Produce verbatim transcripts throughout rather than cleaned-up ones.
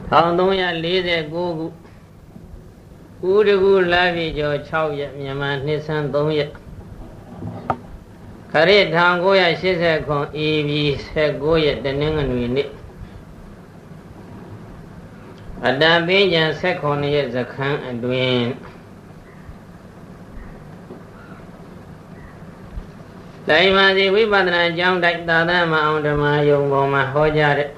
Thằng tôi là lý giải cô cụ Cú đi cú lá vì cho cháu vậy Nhà mà nít sang tôi vậy Khá rít thằng cô là xí xe con Y vì xe cô vậy Đến những người nít Ở đá bí chân xe con này Giặc kháng ở đuyên Tại mà gì quý bà tình trong đại ta ta mà ông ta mà dùng bộ mà hô ra đấy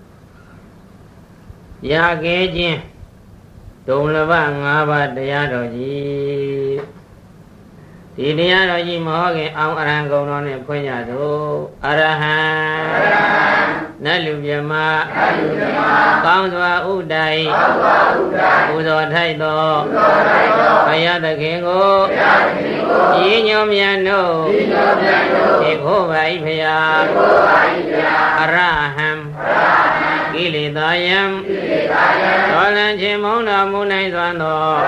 Giá kế chứ Đúng là bà ngã bà đá rồi gì Thì đá rồi gì mà hô kì ông Arahant câu nó này khuyên nhà đó Arahant Nã lưu bia mà Con doa ưu đầy Ưu doa thay đồ Phải giá thực hiện ngô Chỉ nhóm nhà nô Thì khô vậy phải giá Arahant Kỷ lì tà yam Đó là chế mong đà mù này toàn đồ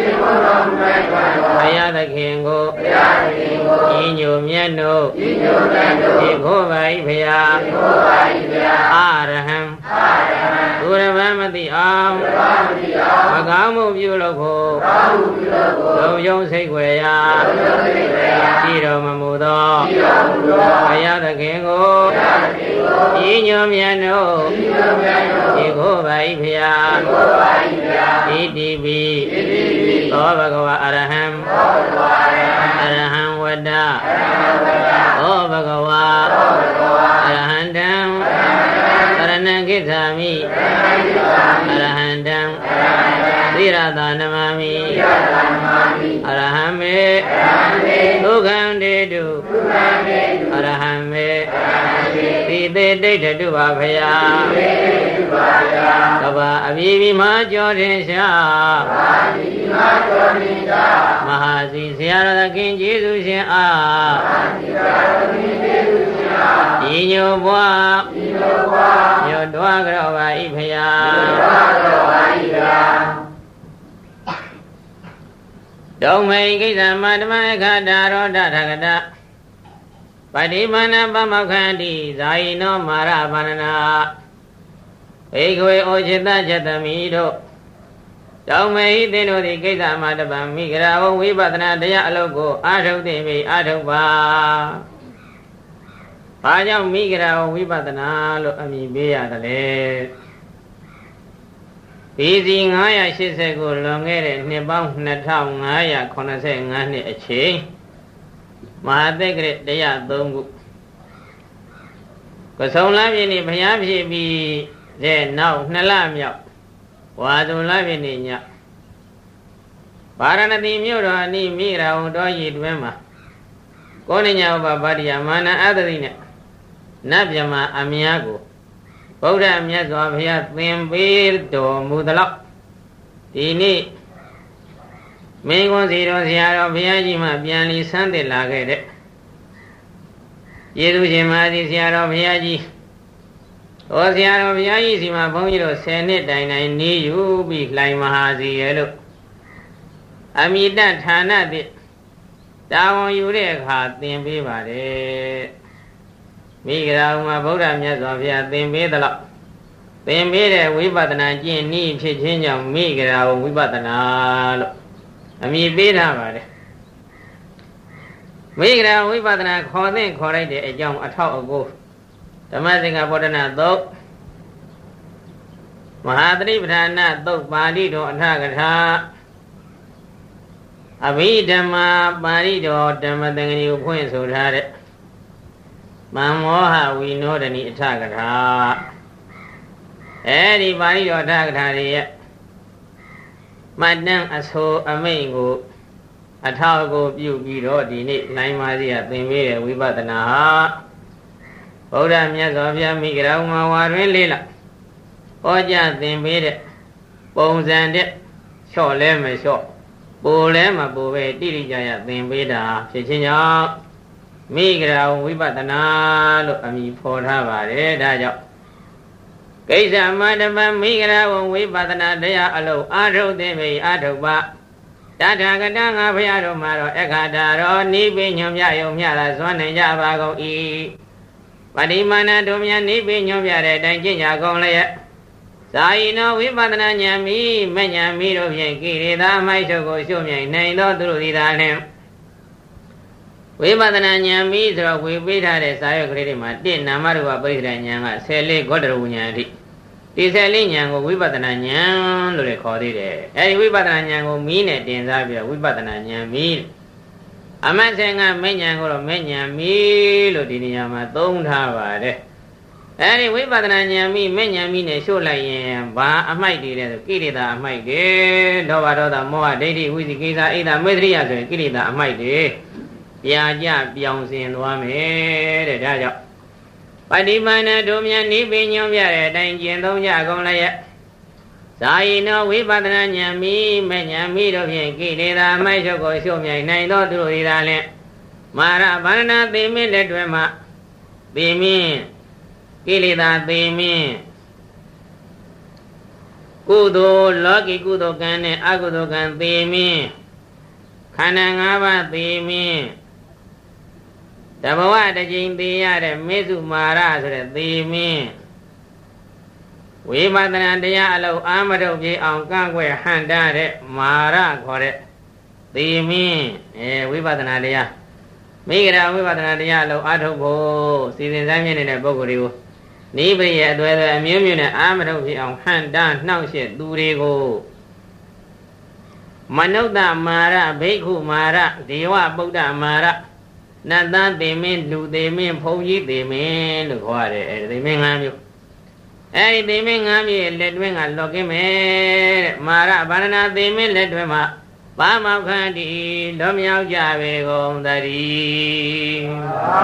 Phải giá thực hiện ngô Chỉ nhóm nhà nô Thì khô vậy phải giá Arahant Surabhamati am Magamu Vyuloko Đâu dông xây quê ya Chỉ đồ mà mù đo Phải giá thực hiện ngô Chỉ nhóm nhà nô Chỉ khô vậy phải giá Chỉ đi bì Đó Bhagava Araham Araham Vada Đó Bhagava Arahantam Saranam Githami Arahantam Sirata Namami Arahame Dukham Dedu Arahame Site Dita Duva Phaya Kaba Abibi Ma Jodhinsha Mahasi Siyarada King Jesus Shin A Inyo Bwa Yo Dwa Grava Ipaya Đông mây cái gì mà đâm ai cả đa rồi đa thà đa, phải đi mà na ba mau khăn đi, giải nó mà ra bàn na, ấy coi ôi chết ta chết ta mi đâu, đông mây tên nó thì cái gì mà đâm mi cái nào cũng bị bắt na để ăn logo, ăn thâu thì bị ăn thâu ba, ba nhau mi cái nào cũng bị bắt na lo mi bị ăn đấy. Vì gì ngài ya xí xe của lòng nghe đấy nè bông nè thao ngài ya con nó sẽ ngài nè chế mà thế cái đấy ya đông cụ có sống làm gì nè phải làm gì vì để nào nè làm nhau và rồi làm gì nè nhau bà ra nè tìm hiểu rồi nè mi ra ông đó gì vậy mà con này nhau bà bà đi mà na ở đây nè nắp giờ mà amia cụ Buddhaမြတ်စွာဘုရားသင်ပေးတော်မူသလောက်ဒီနေ့မင်းကွန်စီတော်ဆရာတော်ဘုရားကြီးမှပြန်လီဆန်းသစ်လာခဲ့တဲ့ယေသူရှင်မဟာစီဆရာတော်ဘုရားကြီးဟောဆရာတော်ဘုရားကြီးစီမှာဘုန်းကြီးတို့ဆယ်နှစ်တိုင်တိုင်နေယူပြီးလှိုင်မဟာစီရဲ့လို့အမိတဌာနသစ်တာဝန်ယူတဲ့အခါသင်ပေးပါတယ်မိဂရာမှာဗုဒ္ဓမြတ်စွာဘုရားသင်ပေးသလောက်သင်ပေးတဲ့ဝိပဿနာကျင့်နည်းဖြစ်ခြင်းကြောင့်မိဂရာဝိပဿနာလို့အမည်ပေးထားပါတယ်မိဂရာဝိပဿနာခေါ်သင့်ခေါ်လိုက်တဲ့အကြောင်းအထောက်အကူဓမ္မစင်္ဃဗောဓနာသုတ်မဟာသတိပဋ္ဌာနသုတ်ပါဠိတော်အထကထာအဘိဓမ္မာပါဠိတော်ဓမ္မသင်္ကန်းကိုဖွင့်ဆိုထားတဲ့မံမောဟဝိနောဒနိအထကထာအဲဒီပါဠိတော်အထကထာတွေရဲ့မှတ်တမ်းအဆိုအမိန့်ကိုအထောက်အကူပြုပြီးတော့ဒီနေ့လိုင်းပါးစီကသင်ပေးတဲ့ဝိပဿနာဟာဗုဒ္ဓမြတ်စွာဘုရားမိဂရာမှာဝါတွင်လေးလဟောကြားသင်ပေးတဲ့ပုံစံတဲ့လျှော့လဲမလျှော့ပိုလဲမပိုပဲတိတိကျကျသင်ပေးတာဖြစ်ခြင်းကြောင့်မိဂရာဝိပဿနာလို့အမည်ဖော်ထားပါတယ်ဒါကြောင့်ကိစ္စမတပမိဂရာဝိပဿနာတရားအလုံးအာထုတ်သိပြီအာထုတ်ပါတထာဂတငါဘုရားတို့မှာတော့အခါတာတော်နိဗ္ဗာန်ညွန်ပြယုံမြတာဇွမ်းနိုင်ကြပါကုန်၏ပတိမာဏတို့များနိဗ္ဗာန်ညွန်ပြတဲ့အတိုင်းကျင့်ကြကုန်လျက်ဇာယိနောဝိပဿနာဉာဏ်မိမဉာဏ်မိတို့ဖြင့်ကိရိတာအမိုက်ချုပ်ကိုရှုမြိုင်နိုင်သောသူတို့သည်သာလျှင်ဝိပဿနာဉာဏ်မိဆိုတော့ဝေပေးထားတဲ့စာရွက်ကလေးတွေမှာတစ်နာမရူပပရိစ္ဆေဉာဏ်ကဆယ်လေးဂေါတရဝဉာဏ်အထိဒီဆယ်လေးဉာဏ်ကိုဝိပဿနာဉာဏ်လို့လည်းခေါ်သေးတယ်အဲဒီဝိပဿနာဉာဏ်ကိုမီးနဲ့တင်စားပြီးတော့ဝိပဿနာဉာဏ်မိအမတ်ဆင်ကမဉဏ်ကိုတော့မဉဏ်မိလို့ဒီနေရာမှာသုံးထားပါတယ်အဲဒီဝိပဿနာဉာဏ်မိမဉဏ်မိနဲ့ရှုလိုက်ရင်ဘာအမိုက်တွေလဲဆိုကိရိတာအမိုက်တွေဒေါဘဒေါသမောဟဒိဋ္ဌိဝိသိကိစ္စအိဒါမေတ္တရိယဆိုရင်ကိရိတာအမိုက်တွေပြာကြပြောင်းစင်သွားမယ်တဲ့ဒါကြောင့်ပฏิပန္နတို့မြတ်နိဗ္ဗာန်ညွှန်ပြတဲ့အတိုင်းကျင့်သုံးကြကုန်လျက်ဇာယိနောဝိပဿနာဉာဏ်မိမဉဏ်မိတို့ဖြင့်ကိလေသာအမိုက်ချုပ်ကိုရှုမြိုင်နိုင်သောသူတို့၏သာလျှင်မာရဗန္နာသေမင်းလက်တွင်မှသေမင်းကိလေသာသေမင်းကုသိုလ်လောကီကုသိုလ်ကံနဲ့အကုသိုလ်ကံသေမင်းခန္ဓာ၅ပါးသေမင်းတဘဝတစ်ကြိမ်သေရတဲ့မေစုမာရဆိုတဲ့သေမင်းဝိပဿနာတရားအလုံးအာမထုတ်ပြေအောင်ကန့်ကွယ်ဟန်တာတဲ့မာရခေါ်တဲ့သေမင်းအဲဝိပဿနာတရားမိဂရာဝိပဿနာတရားအလုံးအာထုတ်ဖို့စီစဉ်ဆိုင်မြင့်နေတဲ့ပုဂ္ဂိုလ်တွေကိုနိဗ္ဗာန်ရဲ့အသွဲသွဲအမျိုးမျိုးနဲ့အာမထုတ်ပြေအောင်ဟန်တာနှောင့်ယှက်သူတွေကိုမနုဿမာရဘိက္ခုမာရဒေဝဗုဒ္ဓမာရနတ်သားသေမင်းလူသေမင်းဘုံကြီးသေမင်းလို့ခေါ်ရတယ်အဲသေမင်း၅မျိုးအဲဒီသေမင်း၅မျိုးရဲ့လက်တွင်းကလော်ကင်းမယ်တဲ့မာရဗန္ဒနာသေမင်းလက်တွင်းမှာပါမောက္ခန္တိလွန်မြောက်ကြပေကုန်သတည်းသာ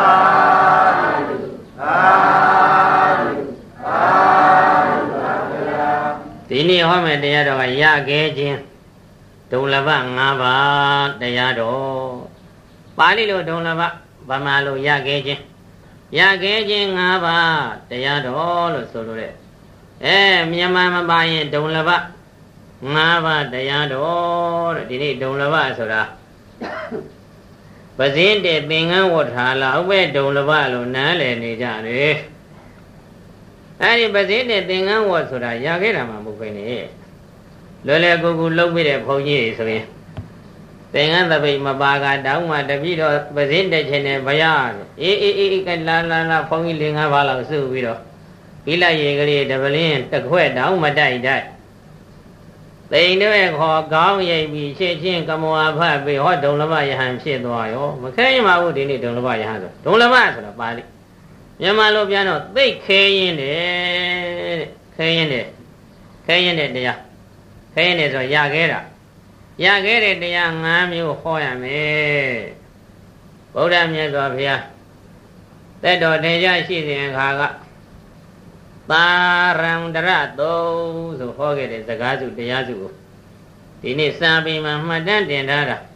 ဓုသာဓုသာဓုဒီနေ့ဟောမယ့်တရားတော်ကရခဲ့ခြင်းဒုလဘ၅ပါးတရားတော်ပါဠိလိုဒုလဘဗမာလိုရခဲ့ခြင်းရခဲ့ခြင်း၅ပါးတရားတော်လို့ဆိုလို့တဲ့အဲမြန်မာမပါရင်ဒုလဘ၅ပါးတရားတော်တဲ့ဒီနေ့ဒုလဘဆိုတာပဇင်းတဲ့သင်္ကန်းဝတ်ထားလာဥပ္ပေဒုလဘလို့နားလည်နေကြတယ်အဲဒီပဇင်းတဲ့သင်္ကန်းဝတ်ဆိုတာရခဲ့တာမှမဟုတ်ဘဲနဲ့လွယ်လွယ်ကူကူလုပ်ပြီးတဲ့ဘုန်းကြီးဆိုရင်သင်္ကန်းသပိတ်မပါကတောင်းမှတပိတော့ပဇင်းတဲ့ခြင်းနဲ့ဘရအေးအေးအေးကလာလာလာဘုန်းကြီး၄၅ပါးလောက်စုပြီးတော့ဘိလိုက်ရေကလေးတပလင်းတစ်ခွက်တောင်းမတိုက်တိုက်သိန်တွေခေါ်ကောင်းရိပ်ပြီးရှင်းချင်းကမောဖတ်ပြီးဟောဒုံလဘယဟန်ဖြစ်သွားရောမခဲရင်မဟုတ်ဒီနေ့ဒုံလဘယဟန်ဆိုဒုံလဘဆိုတော့ပါဠိမြန်မာလိုပြန်တော့သိခဲရင်တယ်တဲ့ခဲရင်တယ်ခဲရင်တယ်တရားခဲရင်တယ်ဆိုရခဲ့တာရခဲ့တဲ့တရား၅မျိုးဟောရမယ်ဗုဒ္ဓမြတ်စွာဘုရားသက်တော်ထင်ရှားရှိစဉ်အခါကသာရံတရသုံးဆိုဟောခဲ့တဲ့စကားစုတရားစုကိုဒီနေ့စာပေမှာမှတ်တမ်းတင်ထားတာ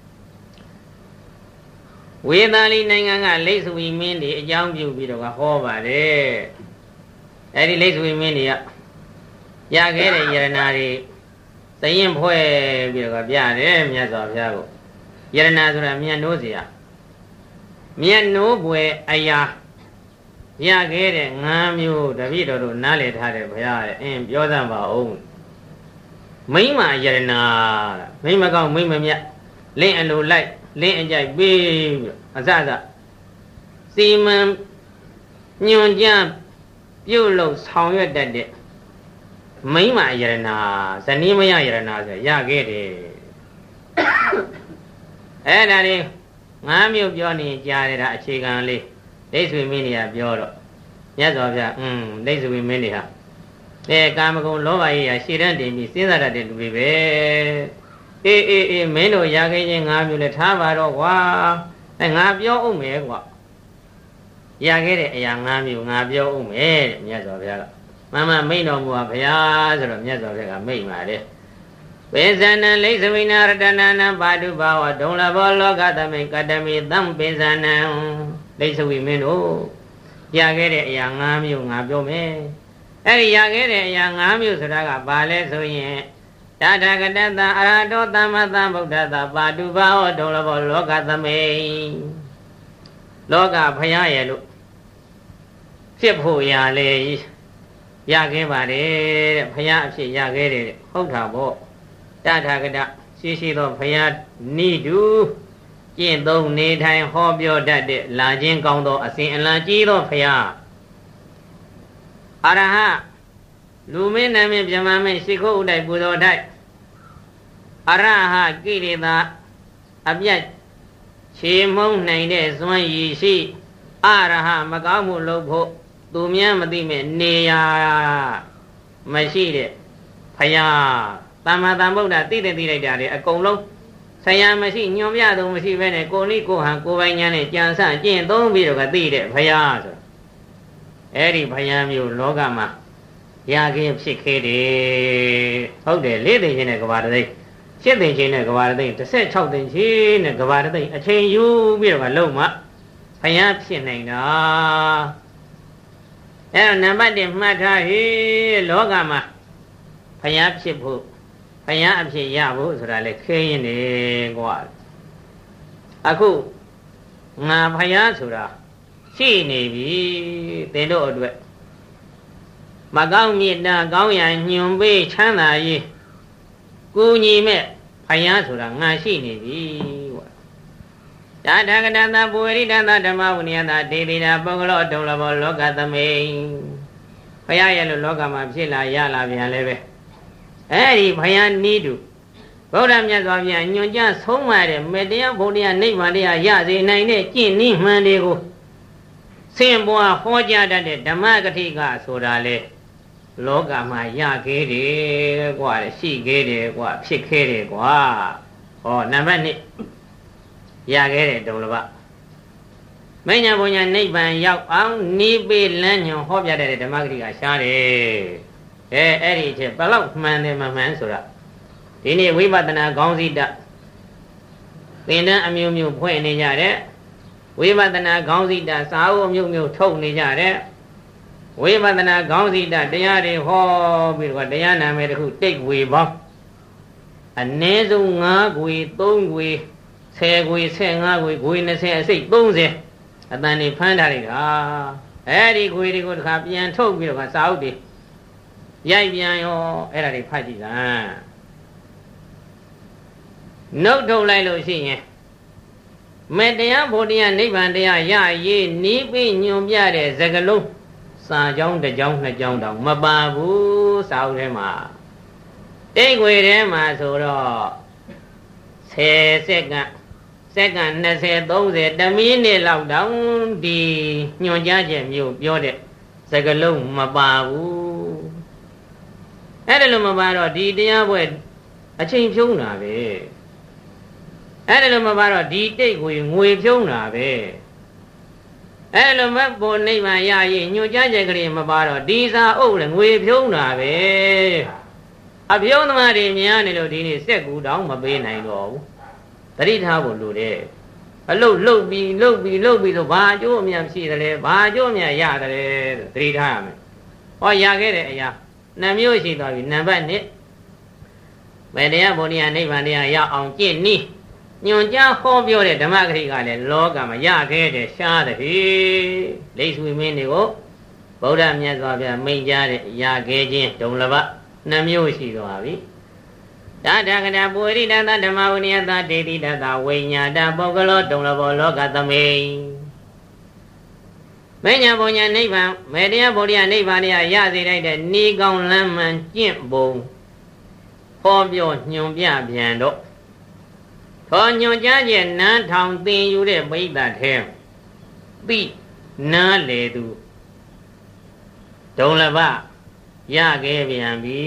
ဝေသာလီနိုင်ငံကလိပ်စွေမင်းတွေအကြောင်းပြုပြီးတော့ဟောပါတယ်အဲဒီလိပ်စွေမင်းတွေကရခဲ့တဲ့ယရနာတွေသရင်ဖွဲ့ပြီးတော့ပြတယ်မြတ်စွာဘုရားကိုယရနာဆိုတာမြတ်နိုးစရာမြတ်နိုးပွဲအရာရခဲ့တဲ့၅မျိုးတပည့်တော်တို့နားလည်ထားတယ်ဘုရားရဲ့အင်းပြောသမ်းပါဦးမိမ္မာယရနာမိမကောင်းမိမမြတ်လင်းအလိုလိုက်လင်းအကြိုက်ပေးပြီးအစစစီမံညွန်ကြပြုတ်လို့ဆောင်ရွက်တတ်တဲ့မိမ္မာယရနာဇနီးမယယရနာဆိုရခဲ့တယ်အဲ့ဒါလေးငါးမျိုးပြောနေကြားရတာအခြေခံလေးဒိဋ္ဌိမင်းတွေကပြောတော့မြတ်စွာဘုရားอืมဒိဋ္ဌိမင်းတွေဟာအဲကာမဂုဏ်လောဘကြီးရာရှည်တတ်တယ်ပြီးစဉ်းစားတတ်တဲ့လူတွေပဲအေးအေးအေးမင်းတို့ရခဲ့ခြင်းငါးမျိုးလည်းထားပါတော့ကွာအဲငါပြောအောင်မယ်ကွာရခဲ့တဲ့အရာငါးမျိုးငါပြောအောင်မယ်တဲ့မြတ်စွာဘုရားကမမမိန်တော်မူပါဗျာဆိုတော့မြတ်စွာဘုရားကမိန်ပါတယ်ဝေဇဏံလိသဝိနာရတနာနပါတုဘာဝဒုံလဘောလောကသမိကတမိသံပိဇဏံလိသဝိမင်းတို့ရခဲ့တဲ့အရာ၅မျိုးငါပြောမယ်အဲ့ဒီရခဲ့တဲ့အရာ၅မျိုးဆိုတာကဘာလဲဆိုရင်တထာဂတတအရဟတောသမ္မာသမ္ဗုဒ္ဓတပါတုဘာဝဒုံလဘောလောကသမိလောကဖယားရဲ့လို့ဖြစ်ဖို့ရာလေရခဲ့ပါတယ်တဲ့ဘုရားအဖြစ်ရခဲ့တယ်ဟုတ်တာပေါ့တထာဂတရှိရှိသောဘုရားနိတုကျင့်သုံးနေထိုင်ဟောပြောတတ်တဲ့လာခြင်းကောင်းသောအစဉ်အလံကြီးသောဘုရားအရဟလူမင်းနာမည်ပြမမင်းရှိခိုးဥတိုက်ပူဇော်တိုက်အရဟကိရိတာအပြတ်ခြေမုံနိုင်တဲ့ဇွမ်းရည်ရှိအရဟမကောင်းမှုလုပ်ဖို့သူများမသိမဲ့နေရာမရှိတဲ့ဖယားသမ္မာသမ္ဗုဒ္ဓသိတဲ့သိလိုက်တာတွေအကုန်လုံးဆရာမရှိညွန်ပြသူမရှိဘဲနဲ့ကိုနိကိုဟန်ကိုပိုင်ညာနဲ့ကြံစကျင့်သုံးပြီးတော့ကသိတဲ့ဖယားဆိုအဲ့ဒီဖယားမျိုးလောကမှာရခဲ့ဖြစ်ခဲ့တယ်ဟုတ်တယ်လေးသိချင်းနဲ့ကဘာတသိရှစ်သိချင်းနဲ့ကဘာတသိတစ်ဆက်၆သိချင်းနဲ့ကဘာတသိအချိန်ယူပြီးတော့ကလုံမှဖယားဖြစ်နိုင်တာအဲ့တော့နံပါတ်၁မှတ်ထားဟေးလောကမှာဘုရားဖြစ်ဖို့ဘုရားအဖြစ်ရဖို့ဆိုတာလေခဲရင်နေကွာအခုငါဘုရားဆိုတာရှိနေပြီသင်တို့အတွက်မကောင်းမြတ်တာကောင်းရာညွန်ပေးချမ်းသာရေးကိုညီမဲ့ဘုရားဆိုတာငါရှိနေပြီကွာဒါတကတသပုဝရိတသဓမ္မဝိနည်းသဒေတိနာပုဂ္ဂလောတုံလဘောလောကသမိန်ဘုရားရဲ့လို့လောကမှာဖြစ်လာရလာပြန်လဲပဲအဲ့ဒီဘုရားနိတုဗုဒ္ဓမြတ်စွာဘုရားညွှန်ကြားဆုံးမတဲ့မေတ္တရားဘုရားနိဗ္ဗာန်တရားရစေနိုင်တဲ့ကျင့်နည်းမှန်တွေကိုဆင်ပွားဟောကြားတတ်တဲ့ဓမ္မဂတိကဆိုတာလေလောကမှာရခဲ့တယ်ကွာရှိခဲ့တယ်ကွာဖြစ်ခဲ့တယ်ကွာဟောနံပါတ်၂ရခဲ့တဲ့ဒုံလဘမဉ္ဇဉ်ဘုံညာနိဗ္ဗာန်ရောက်အောင်နိဗ္ဗေလမ်းညွန်ဟောပြတဲ့ဓမ္မဂတိကရှားတယ်အဲအဲ့ဒီအချက်ဘယ်လောက်မှန်တယ်မမှန်ဆိုတာဒီနေ့ဝိပဿနာခေါင်းစည်းတသင်တန်းအမျိုးမျိုးဖွင့်နေကြတဲ့ဝိပဿနာခေါင်းစည်းတစာအုပ်အမျိုးမျိုးထုတ်နေကြတဲ့ဝိပဿနာခေါင်းစည်းတတရားတွေဟောပြီးတော့တရားနာမယ်တခုတိတ်ဝေပေါင်းအနည်းဆုံး၅ခွေ၃ခွေဆယ်ခွေဆယ်ငါးခွေခွေ၂၀အစိတ်၃၀အတန်နေဖမ်းထားလိုက်တာအဲ့ဒီခွေတွေကိုတခါပြန်ထုတ်ပြီးတော့စာအုပ်တွေရိုက်ပြန်ရောအဲ့ဒါတွေဖတ်ကြည့်တာနှုတ်ထုတ်လိုက်လို့ရှိရင်မေတ္တရားဘုရားနိဗ္ဗာန်တရားရရေးနီးပြီးညွန်ပြတဲ့စကလုံးစာကြောင်းတစ်ကြောင်းနှစ်ကြောင်းတောင်မပါဘူးစာအုပ်ထဲမှာတိတ်ခွေထဲမှာဆိုတော့ဆယ်စက္ကန့်စက္ကန့်၂၀၃၀တမိနစ်လောက်တောင်ဒီညွန်ကြားချက်မျိုးပြောတဲ့စကလုံးမပါဘူးအဲ့ဒါလို့မပါတော့ဒီတရားပွဲအချိန်ဖြုံးတာပဲအဲ့ဒါလို့မပါတော့ဒီတိတ်ကိုငွေဖြုံးတာပဲအဲ့ဒါလို့မဖို့နိဗ္ဗာန်ရရင်ညွန်ကြားချက်ကလေးမပါတော့ဒီစာအုပ်လည်းငွေဖြုံးတာပဲအဖြုံးသမားတွေများနေလို့ဒီနေ့စက်ကူတောင်မပေးနိုင်တော့ဘူးတတိထားဖို့လိုတယ်အလုတ်လှုပ်ပြီးလှုပ်ပြီးလှုပ်ပြီးဆိုဘာအကျိုးအမြတ်ရှိတယ်လဲဘာအကျိုးအမြတ်ရတယ်လို့တတိထားရမယ်ဟောရခဲ့တဲ့အရာနှမျိုးရှိသွားပြီနံပါတ်၂မေတ္တရားဘုရားနိဗ္ဗာန်တရားရအောင်ကျင့်နည်းညွန်ကြားဟောပြောတဲ့ဓမ္မဂတိကလည်းလောကမှာရခဲ့တဲ့ရှားတဲ့လိတ်ဆွေမင်းတွေကိုဗုဒ္ဓမြတ်စွာဘုရားမိန့်ကြားတဲ့ရခဲ့ခြင်းဒုံလဘနှမျိုးရှိသွားပြီဒါတကတာပုရိဒသဓမ္မဝိနည်းသဒေတိတသဝိညာတပုဂ္ဂလောဒုံလဘောလောကသမိန်မဉ္ဇဉ်ဘုံညာနိဗ္ဗာန်မေတ္တရားဘုရားနိဗ္ဗာန်တရားရစေလိုက်တဲ့ဤကောင်းလမ်းမှန်ကျင့်ပုံဟောပြောညွန်ပြပြန်တော့သောညွန်ကြားချက်နန်းထောင်သင်ယူတဲ့ပိဋကထဲသိနားလေသူဒုံလဘရခဲ့ပြန်ပြီ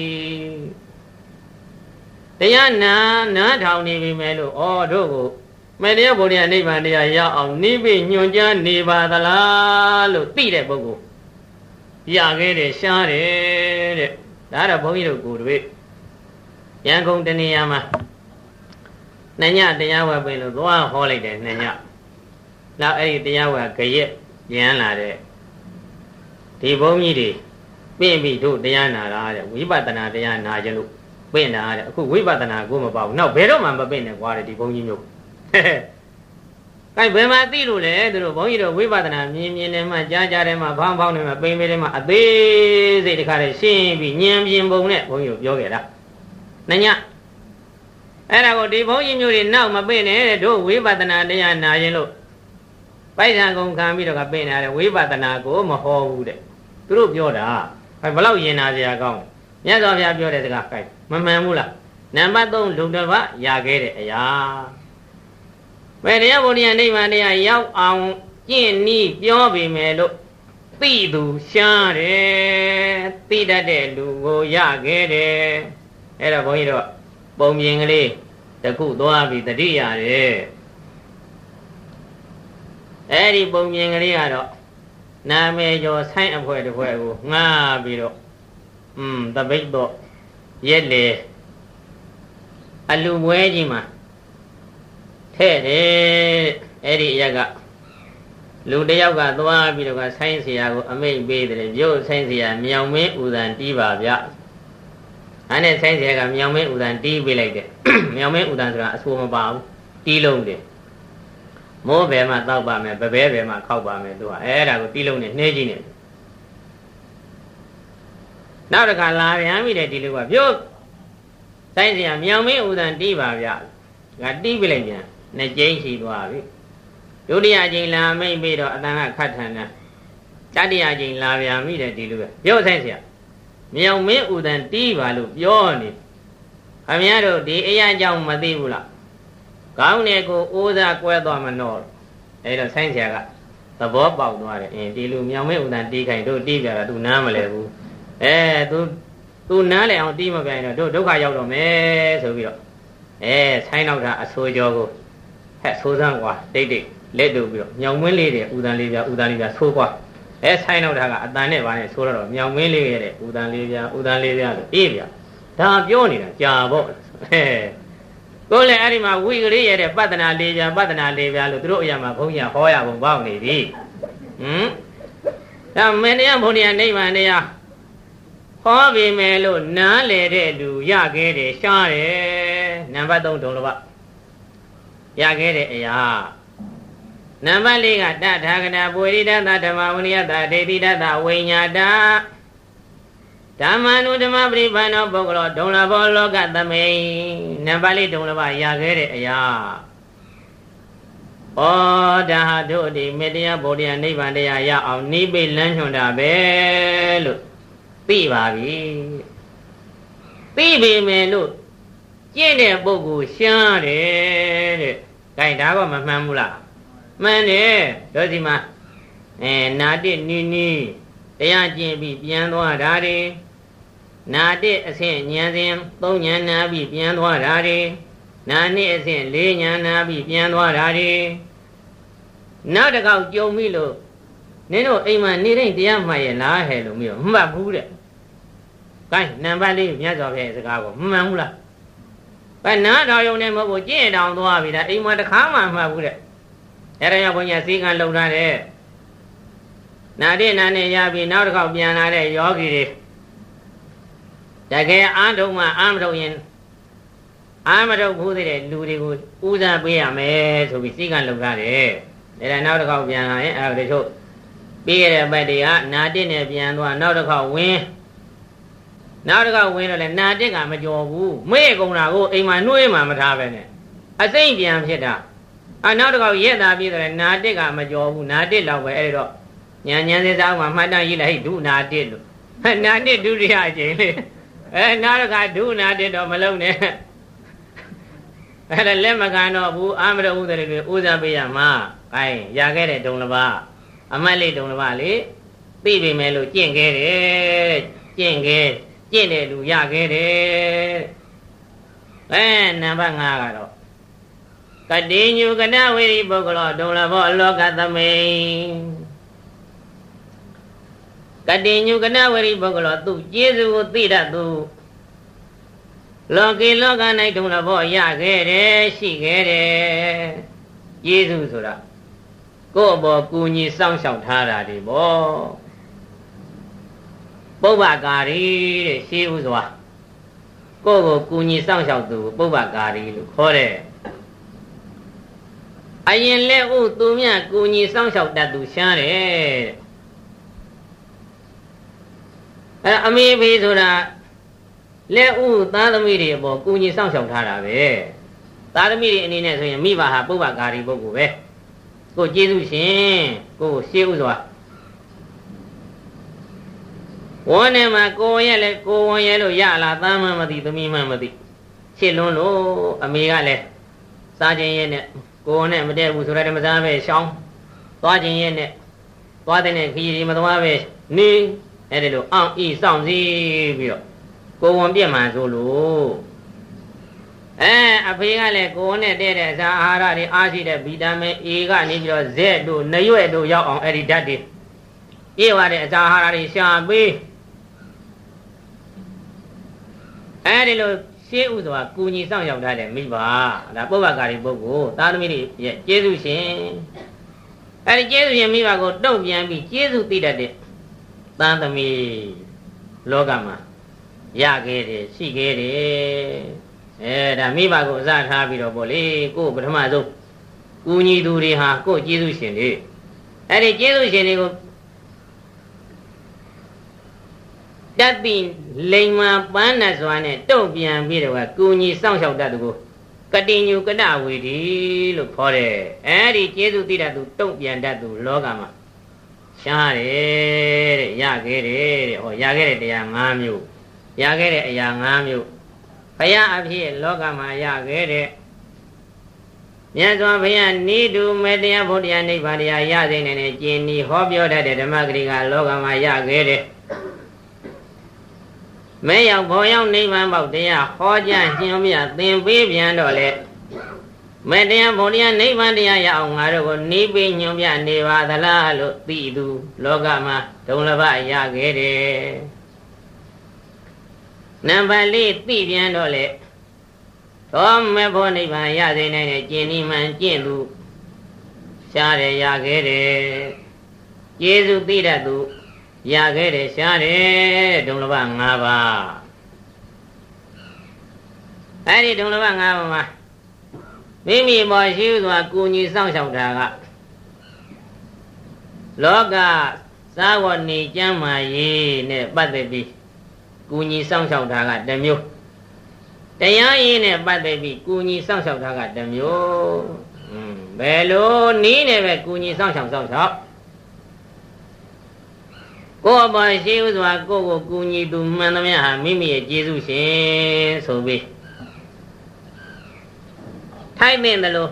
တရားနာနားထောင်နေပြီမဲ့လို့ဩတို့ကိုမေတ္တရားဘုရားနိဗ္ဗာန်တရားရအောင်နိဗ္ဗိညွန်ကြားနေပါသလားလို့သိတဲ့ပုဂ္ဂိုလ်ရခဲ့တယ်ရှားတယ်တဲ့ဒါတော့ဘုန်းကြီးတို့ကိုယ်တွေ့ရန်ကုန်တနေရာမှာနှညတရားဝယ်ပြင်လို့သွားဟောလိုက်တယ်နှညနောက်အဲ့ဒီတရားဝယ်ကြရက်ပြန်လာတဲ့ဒီဘုန်းကြီးတွေပြင်ပြီးတို့တရားနာတာတဲ့ဝိပဿနာတရားနာကြလို့ပင့်တာတဲ့အခုဝိပဿနာကိုမပေါ့နောက်ဘယ်တော့မှမပင့်နဲ့ကွာတဲ့ဒီဘုန်းကြီးမျိုး cái bề mà tí rồi lẽ từ bóng gì rồi quý bà ta miên miên em mà cha cha em mà phong phong em mà bên bên em mà tê gì thì khai để xin bị nhiễm nhiễm bông này bóng gì vô kể đó này nhá ấy là có đi bóng gì như nào mà bên này đồ quý bà ta đây là nào vậy luôn bây giờ cũng khám biết được cái bên này quý bà ta có mà hồ đấy từ lúc vô đó phải bao lâu gì nào gì à con nhớ rồi bây giờ đấy cái mà mà mua là nằm bắt tung lúc đó vợ nhà cái đấy à vậy thì bố đi này mà đi giáo ông chuyện níပြောbị mẹ lúc tí đủ xa đấy tí đã để đủ vô nhà cái đấy ấy là bố gì đó bông miếng cái đi ta cụ toa bị ta đi à đấy ấy đi bông miếng cái đi à đó nam mẹ cho sai áp phơi được phơi của ngã bị đó um ta biết đó vậy là alu muối gì mà thế đấy ấy đi vậy cả lúc đấy giáo cả toa bị đó cả sai gì à của anh mình biết đấy vô sai gì à miao mấy u đàn đi vào vậy anh ấy sai gì à miao mấy u đàn đi về lại đấy miao mấy u đàn là số mà bảo đi luôn đấy mỗi bé mà tao bà mẹ bé bé bé mà khóc bà mẹ tôi ấy là cái tí lâu này nê gì này nào được cả là bé mi để tí lâu à biết sai gì à miao mấy u đàn đi vào vậy gạt đi về lại nhá này chơi gì đó à biết chỗ đi à chơi là mấy bé đó đang là khát hàng nè cha đi à chơi là bé mi để tí lâu à biết sai gì à miao mấy u đàn đi vào lúc biết nè à mẹ rồi đi ấy ăn trong mà đi bula cao này cô ô ra quay to mà nổ ấy là sai xe cả ta bỏ bảo đó đấy đi luôn nhau mấy ông đàn đi cái tôi đi về là tôi ná mà lại bu ê tôi tôi ná lại ông đi mà về rồi tôi đâu khai giàu rồi mấy sự việc ê sai nào ra xôi cho cô hết xôi sang quá đây đi lấy được việc nhau mấy ly để u đàn ly ra u đàn ly ra xôi quá ê sai nào ra cả đàn này vào này xôi rồi nhau mấy ly để u đàn ly ra u đàn ly ra đi việc taပြောnày là chờ bộ cô lại anh mà quý cái đấy để bắt nạt đi ra bắt nạt đi ra rồi tôi nói mà không nhà hỏi à cũng bao này đi, ừm, là mấy đứa bọn này này mà này à, hỏi về mẹ luôn ná lệ để đủ ya cái để sao để nằm bắt đông đông lo bác, ya cái để ya, nằm bắt đi cả ta thà cái nào bồi đi ta ta tham gia vấn đề ta để đi ta ta về nhà ta Dhamma Dhamma Pribhano Bogolo Dongla Bolo Gatame Nabali Dongla Yagere Aya O Daha Dodi Media Bodia Nibandea Ya of Nibi Lanchonda Belu Tibabi Tibi Melu Jene Bogu Share Gai Dago Mamula Mane Dosima and Nadi Nini Tea Jibi Piano Daddy Nadi a saint Yazim, Tonya Nabi Piano Daddy, Nani a saint Lenya Nabi Piano Daddy. Now the cow Joe Milo Nino Aman needing the Amaya La Hello Mio, Mabuda. Kai Nambali, Yazo Hezago, Mamula. But now our name of Jay down to Avi that Ima the Kama Mabuda. Area when you see and look at it. Nadi Nani Yabi, now the cow Piana Yogi. Cái ăn đâu mà ăn đâu yên ăn mà đâu cũng thế lù đi cũng u ra bây giờ mẹ rồi bị xí gan lồng ra đấy để là nào được khôngပြန်lại à để cho bây giờ bây giờ nãy đến nàyပြန်qua nào được không win nào được không win rồi là nãy đến cả mà cho vũ mấy con nào cũng em mà nuôi mà mà thà về này à sinhပြန်ဖြစ်တာà nào được không vậy ta bây giờ là nãy đến cả mà cho vũ nãy đến lâu vậy đó nhà nhà thế sao mà mai đang gì lại đủ nãy đến luôn nãy đến đủ đi à chị ê nào được cả đủ nãy đến đó mà lâu nèအဲ့ဒါလက်မကန်တော့ဘူးအာမရဥဒရေတွေဥစားပေးရမှာ။အဲရခဲ့တဲ့ဒုံလဘအမတ်လေးဒုံလဘလေသိပြီမယ်လို့ကျင့်ခဲ့တယ်။ကျင့်ခဲ့ကျင့်တဲ့လူရခဲ့တယ်။အဲနံပါတ်၅ကတော့ကတိညုကနဝေရိပုဂ္ဂလောဒုံလဘောအလောကသမိကတိညုကနဝေရိပုဂ္ဂလောသူကျေစုကိုသိတတ်သူလောကေလောက၌ဒုံလဘောရခဲ့တယ်ရှိခဲ့တယ်ယေရှုဆိုတာကိုယ့်ဘောကူညီစောင့်ရှောက်ထားတာဒီဘောပုဗ္ဗကာရီတဲ့ရှေးဥစွာကိုယ့်ကိုကူညီစောင့်ရှောက်သူပုဗ္ဗကာရီလို့ခေါ်တယ်အရင်လက်ဥသူမြကူညီစောင့်ရှောက်တတ်သူရှားတယ်အဲအမေဖေးဆိုတာလက်ဥသားသမီးတွေအပေါ်ကူညီစောင့်ရှောက်ထားတာပဲသားသမီးတွေအနေနဲ့ဆိုရင်မိဘဟာပုဗ္ဗကာရီပုဂ္ဂိုလ်ပဲကိုကျေးဇူးရှင်ကိုရှေးဥစွာဝန်းထဲမှာကိုရဲ့လေကိုဝန်ရဲ့လို့ရလားသားမှမသိသမီးမှမသိချစ်လွန်းလို့အမေကလည်းစားခြင်းရဲ့နဲ့ကိုနဲ့မတည့်ဘူးဆိုတော့မစားပဲရှောင်းသွားခြင်းရဲ့နဲ့သွားတဲ့နဲ့ခီးရီမသွားပဲနေအဲ့ဒီလိုအောင်ဤစောင့်စည်းပြီးတော့ကိုဝန်ပြက်မှန်ဆိုလို့အဲအဖေကလည်းကိုယ်နဲ့တည့်တဲ့အစာအာဟာရတွေအားရှိတဲ့ဗီတာမင် A ကနေပြီးတော့ Z တို့နရွက်တို့ရောက်အောင်အဲ့ဒီဓာတ်တွေပြေဝတဲ့အစာအာဟာရတွေရှာပေးအဲ့ဒီလိုရှေးဥစွာကူညီဆောင်ရောက်ထားတဲ့မိဘဒါပုဗ္ဗကာရီပုဂ္ဂိုလ်သားသမီးတွေရဲ့ကျေးဇူးရှင်အဲ့ဒီကျေးဇူးရှင်မိဘကိုတုံ့ပြန်ပြီးကျေးဇူးသိတတ်တဲ့သားသမီးလောကမှာရခဲ့တယ်ရှိခဲ့တယ်အဲဒါမိဘကိုအစထားပြီးတော့ပေါ့လေကိုယ်ပထမဆုံးကူညီသူတွေဟာကိုယ်ကျေးဇူးရှင်တွေအဲ့ဒီကျေးဇူးရှင်တွေကိုတတ်သိလိမ္မာပန်းနဲ့စွာနဲ့တုံ့ပြန်ပြီးတော့ကူညီစောင့်ရှောက်တတ်သူကိုကတိညုကတဝေဒီလို့ခေါ်တယ်အဲ့ဒီကျေးဇူးသိတတ်သူတုံ့ပြန်တတ်သူလောကမှာရှားတယ်တဲ့ရခဲ့တယ်တဲ့ဟောရခဲ့တဲ့တရား၅မျိုးရခဲ့တဲ့အရာ၅မျိုးဘုရားအဖြစ်လောကမှာရခဲ့တဲ့မြတ်စွာဘုရားနိဒုမေတ္တရားဘုရားနိဗ္ဗာန်တရားရစေနေတဲ့ကျင့်ဤဟောပြောတတ်တဲ့ဓမ္မဂရိကလောကမှာရခဲ့တဲ့မဲရောက်ဘောရောက်နိဗ္ဗာန်ပေါက်တရားဟောကြားညွှန်ပြသင်ပေးပြန်တော့လေမေတ္တရားဘုရားနိဗ္ဗာန်တရားရအောင်ငါတို့ကိုနှီးပေးညွှန်ပြနေပါသလားလို့သိသူလောကမှာဒုံလဘရခဲ့တယ်နံပါတ်လေးသိပြန်တော့လေသောမေဖို့နိဗ္ဗာန်ရစေနိုင်တဲ့ကျင့်ဤမှန်ကျင့်သူရှားတယ်ရခဲ့တယ်ကျေးဇူးသိတတ်သူရခဲ့တယ်ရှားတယ်ဒုံလဘ၅ပါးအဲ့ဒီဒုံလဘ၅ပါးမှာမိမိပေါ်ရှိစွာကူညီစောင့်ရှောက်တာကလောကသာဝနေကျမ်းမာရေးနဲ့ပတ်သက်ပြီးကူညီစောင့်ရှောက်တာကတစ်မျိုးတရားရင်းနဲ့ပတ်သက်ပြီးကူညီစောင့်ရှောက်တာကတစ်မျိုးอืมဘယ်လိုနည်းနဲ့ပဲကူညီစောင့်ရှောက်စောင့်ရှောက်ကိုယ်ပေါ်ရှိဥစွာကိုယ့်ကိုကူညီသူမှန်သမျှဟာမိမိရဲ့ကျေးဇူးရှင်ဆိုပြီးထိုက်တဲ့လို့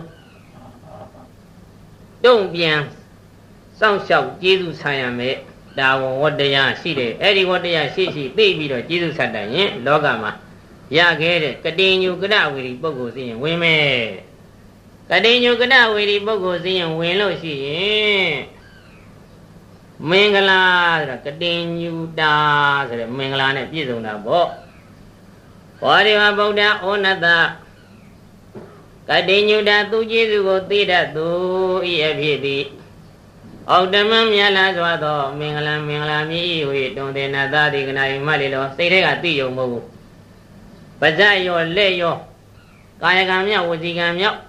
တုံ့ပြန်စောင့်ရှောက်ကျေးဇူးဆံရမယ်ဒါဝဝတ္တရားရှိတယ်အဲ့ဒီဝတ္တရားရှိရှိသိပြီးတော့ကျေးဇူးဆက်တတ်ရင်လောကမှာရခဲ့တဲ့ကတိညုကရဝေဒီပုဂ္ဂိုလ်စီရင်ဝင်မယ်ကတိညုကရဝေဒီပုဂ္ဂိုလ်စီရင်ဝင်လို့ရှိရင်မင်္ဂလာဆိုတာကတိညုတာဆိုတဲ့မင်္ဂလာနဲ့ပြည့်စုံတာပေါ့ဘောဓိဝဗုဒ္ဓဩနတကတိညုတာသူကျေးဇူးကိုသိတတ်သူဤအဖြစ်သည်အောက်တမမြတ်လာစွာသောမင်္ဂလာမင်္ဂလာမြည်ဝေတုံတေနသာတိကနာယမလေးလောစိတ်ထဲကသိယုံမဟုတ်ဘူးပါဇတ်ရောလက်ရောကာယကံမြောက်ဝစီကံမြောက်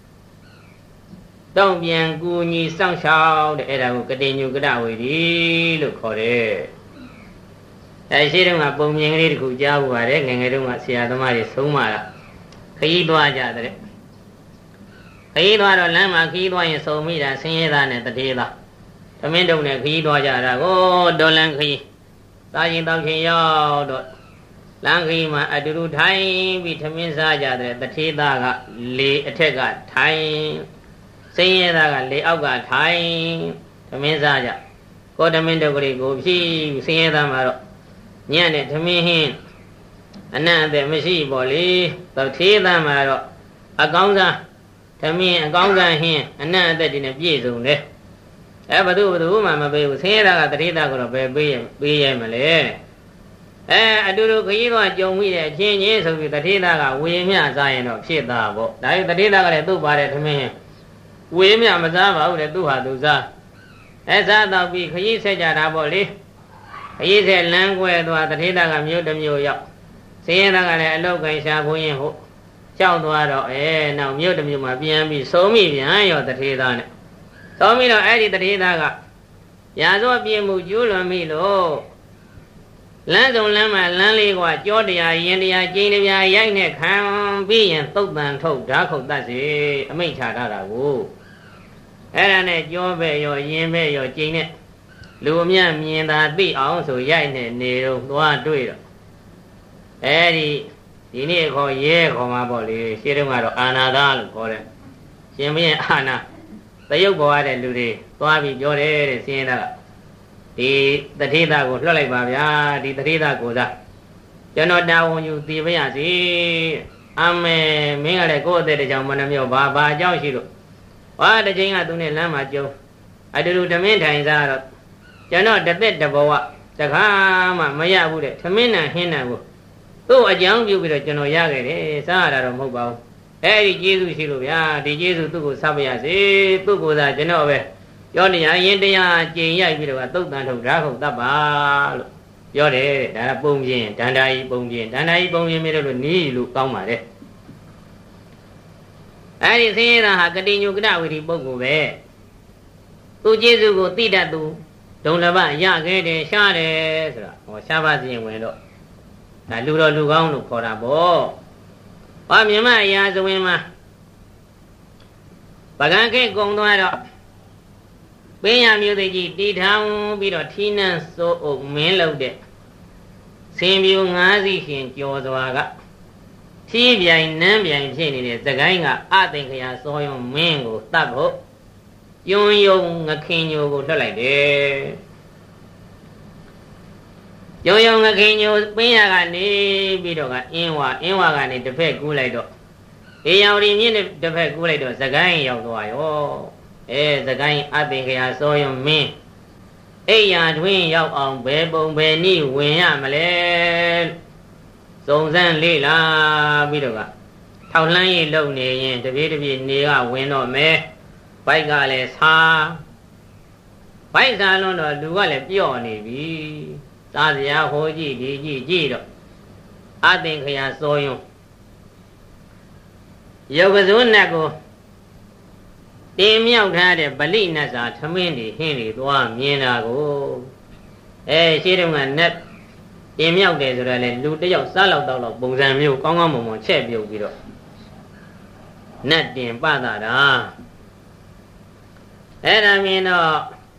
တုံ့ပြန်ကူညီစောင့်ရှောက်တဲ့အဲ့ဒါကိုကတိညုကရဝေဒီလို့ခေါ်တယ်အဲရှိတုန်းကပုံမြင်ကလေးတစ်ခုကြားဖို့ပါတယ်ငယ်ငယ်တုန်းကဆရာသမားတွေဆုံးမတာခရီးသွားကြတဲ့ခရီးသွားတော့လမ်းမှာခရီးသွားရင်စုံမိတာဆင်းရဲသားနဲ့တထေးသားသမင်းတုံနဲ့ခရီးသွားကြတာကိုဒေါ်လန်ခရီးသားရင်တောက်ချင်းရောက်တော့လမ်းခရီးမှာအတူတူထိုင်ပြီးသမင်းစားကြတဲ့တထေးသားကလေအထက်ကထိုင်ဆင်းရဲသားကလေအောက်ကထိုင်သမင်းစားကြကိုသမင်းတုံကလေးကိုဖြီးဆင်းရဲသားမှာတော့ညံ့တဲ့သမင်းဟင်းအနံ့အသက်မရှိပေါ့လေတထေးသားမှာတော့အကောင်းစားသမင်းအကောင်းစားဟင်းအနံ့အသက်တွေနဲ့ပြည့်စုံတယ်အဲဘသူဘသူမှမပေးဘူးဆင်းရဲတာကတတိတာကတော့ဘယ်ပေးရပေးရမလဲအဲအတူတူခရီးသွားကြုံမိတဲ့အချင်းချင်းဆိုပြီးတတိတာကဝေမျှစားရင်တော့ဖြစ်သားပေါ့ဒါပေမဲ့တတိတာကလည်းသူ့ပါတယ်သမင်းဟင်းဝေမျှမစားပါဘူးလေသူ့ဟာသူစားအဲစားတော့ပြီးခရီးဆက်ကြတာပေါ့လေခရီးဆက်လမ်းကွဲသွားတတိတာကမြို့တစ်မြို့ရောက်ဆင်းရဲတာကလည်းအလောက်ကိုင်းရှာဖွေးရင်ဟုတ်ကြောက်သွားတော့အဲနောက်မြို့တစ်မြို့မှာပြန်ပြီးဆုံးမိပြန်ရောတထေသားနဲ့ဆုံးမိတော့အဲ့ဒီတထေသားကရာဇဝပြင်းမှုကျူးလွန်မိလို့လမ်းစုံလမ်းမှာလမ်းလေးကကြောတရားရင်တရားကျင်းတရားရိုက်နဲ့ခံပြီးရင်သုတ်တန်ထုတ်ဓာခုတ်တတ်စေအမိန့်ချထားတာကိုအဲ့ဒါနဲ့ကြောပဲ့ရောရင်ပဲ့ရောကျင်းနဲ့လူအမြတ်မြင်သာသိအောင်ဆိုရိုက်နဲ့နေတော့သွားတွေ့တော့အဲ့ဒီဒီနေ့ခေါ်ရဲခေါ်မှာပေါ့လေရှင်းတော့ကတော့အာနာသာလို့ခေါ်တယ်ရှင်မင်းအာနာတရုပ်ပေါ်ရတဲ့လူတွေသွားပြီးပြောတယ်တဲ့စင်းသားဒီတထေသားကိုလွှတ်လိုက်ပါဗျာဒီတထေသားကိုသာကျွန်တော်တာဝန်ယူသိပါရစေအမေမင်းကလည်းကိုယ့်အသက်တကြောင်မနှမြောဘာဘာအကြောင်းရှိလို့ဟာတစ်ချိန်ကသူနဲ့လမ်းမှာကြုံအတူတူဓမင်းထိုင်စားတော့ကျွန်တော်တစ်သက်တစ်ဘဝတခါမှမရဘူးတဲ့ဓမင်းနံဟင်းနံကိုသူ့အကြောင်းပြုပြီးတော့ကျွန်တော်ရခဲ့တယ်စားရတာတော့မဟုတ်ပါဘူးအဲ့ဒီကျေးဇူးရှိလို့ဗျာဒီကျေးဇူးသူ့ကိုဆက်ပါရစေသူ့ကိုသာကျွန်တော်ပဲပြောနေရရင်တရားကျင်ရိုက်ပြီးတော့သုတ်တန်ထုတ်ဓာခုတ်တတ်ပါလို့ပြောတယ်ဒါကပုံပြင်းဒန္တာကြီးပုံပြင်းဒန္တာကြီးပုံပြင်းမျိုးလို့နီးလို့ကောင်းပါတယ်အဲ့ဒီဆင်းရဲတာဟာကတိညုကတဝိရိပုဂ္ဂိုလ်ပဲသူကျေးဇူးကိုသိတတ်သူဒုံလဘရခဲ့တယ်ရှားတယ်ဆိုတာဟောရှားပါစီရင်ဝင်တော့ဒါလူတော်လူကောင်းလို့ခေါ်တာပေါ့ဟောမြမအရာဇဝင်မှာပကံခေကုံသွားတော့ပင်းရမျိုးသိကြီးတီထောင်ပြီးတော့ထီးနှံစိုးအုပ်မင်းလုပ်တဲ့ဆင်ပြူငါးစီးရှင်ကြော်စွာကထီးပြိုင်နန်းပြိုင်ဖြစ်နေတဲ့သကိုင်းကအသင်္ခရာစောယုံမင်းကိုတတ်ဖို့ယွန်းယုံငခင်ညိုကိုလွှတ်လိုက်တယ်ယုံယုံငခင်ညိုပင်းရကနေပြီးတော့ကအင်းဝအင်းဝကနေတစ်ဖက်ကူးလိုက်တော့အေယောင်ရီမြင့်နဲ့တစ်ဖက်ကူးလိုက်တော့သကိုင်းရောက်သွားရောအဲသကိုင်းအသင်္ခရာစောယုံမင်းအိယာတွင်ရောက်အောင်ဘယ်ပုံဘယ်နည်းဝင်ရမလဲစုံစမ်းလေ့လာပြီးတော့ကထောက်လှမ်းရေးလုပ်နေရင်တပြေးတပြေးနေကဝင်တော့မယ်ဘိုက်ကလည်းစားဘိုက်စားလွန်းတော့လူကလည်းပြော့နေပြီသားစရာဟိုကြည့်ဒီကြည့်ကြည့်တော့အသင်္ခရာစောယုံယောဂဇုနတ်ကိုတင်မြောက်ထားတဲ့ဗလိနတ်စာထမင်းတွေဟင်းတွေသွားမြင်တာကိုအဲရှင်းတော့ကနတ်တင်မြောက်တယ်ဆိုတော့လေလူတယောက်စားလောက်တော့လောက်ပုံစံမျိုးကောင်းကောင်းမွန်မွန်ချက်ပြုတ်ပြီးတော့နတ်တင်ပတာတာအဲ့ဒါမြင်တော့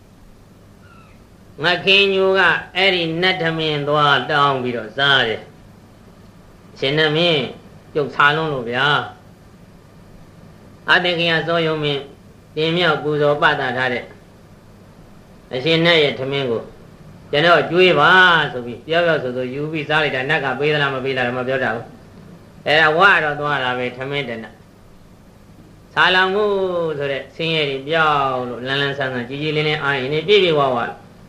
ငခင်ညူကအဲ့ဒီနတ်ထမင်းသွားတောင်းပြီးတော့စားတယ်ရှင်နမင်းပြုတ်စားလုံးလို့ဗျာအတ္တကိယစောယုံမင်းတင်မြောက်ပူဇော်ပတာထားတဲ့အရှင်နတ်ရဲ့ထမင်းကိုကျွန်တော်ကျွေးပါဆိုပြီးပြောပြောဆိုဆိုယူပြီးစားလိုက်တာနတ်ကပေးသလားမပေးလားတော့မပြောတာဘူးအဲ့ဒါဝါတော့သွားတာပဲထမင်းတနစားလောင်မှုဆိုတဲ့ဆင်းရဲတွေပြောက်လို့လန်းလန်းဆန်းဆန်းကြီးကြီးလင်းလင်းအားရင်နေပြည့်ပြည့်ဝဝ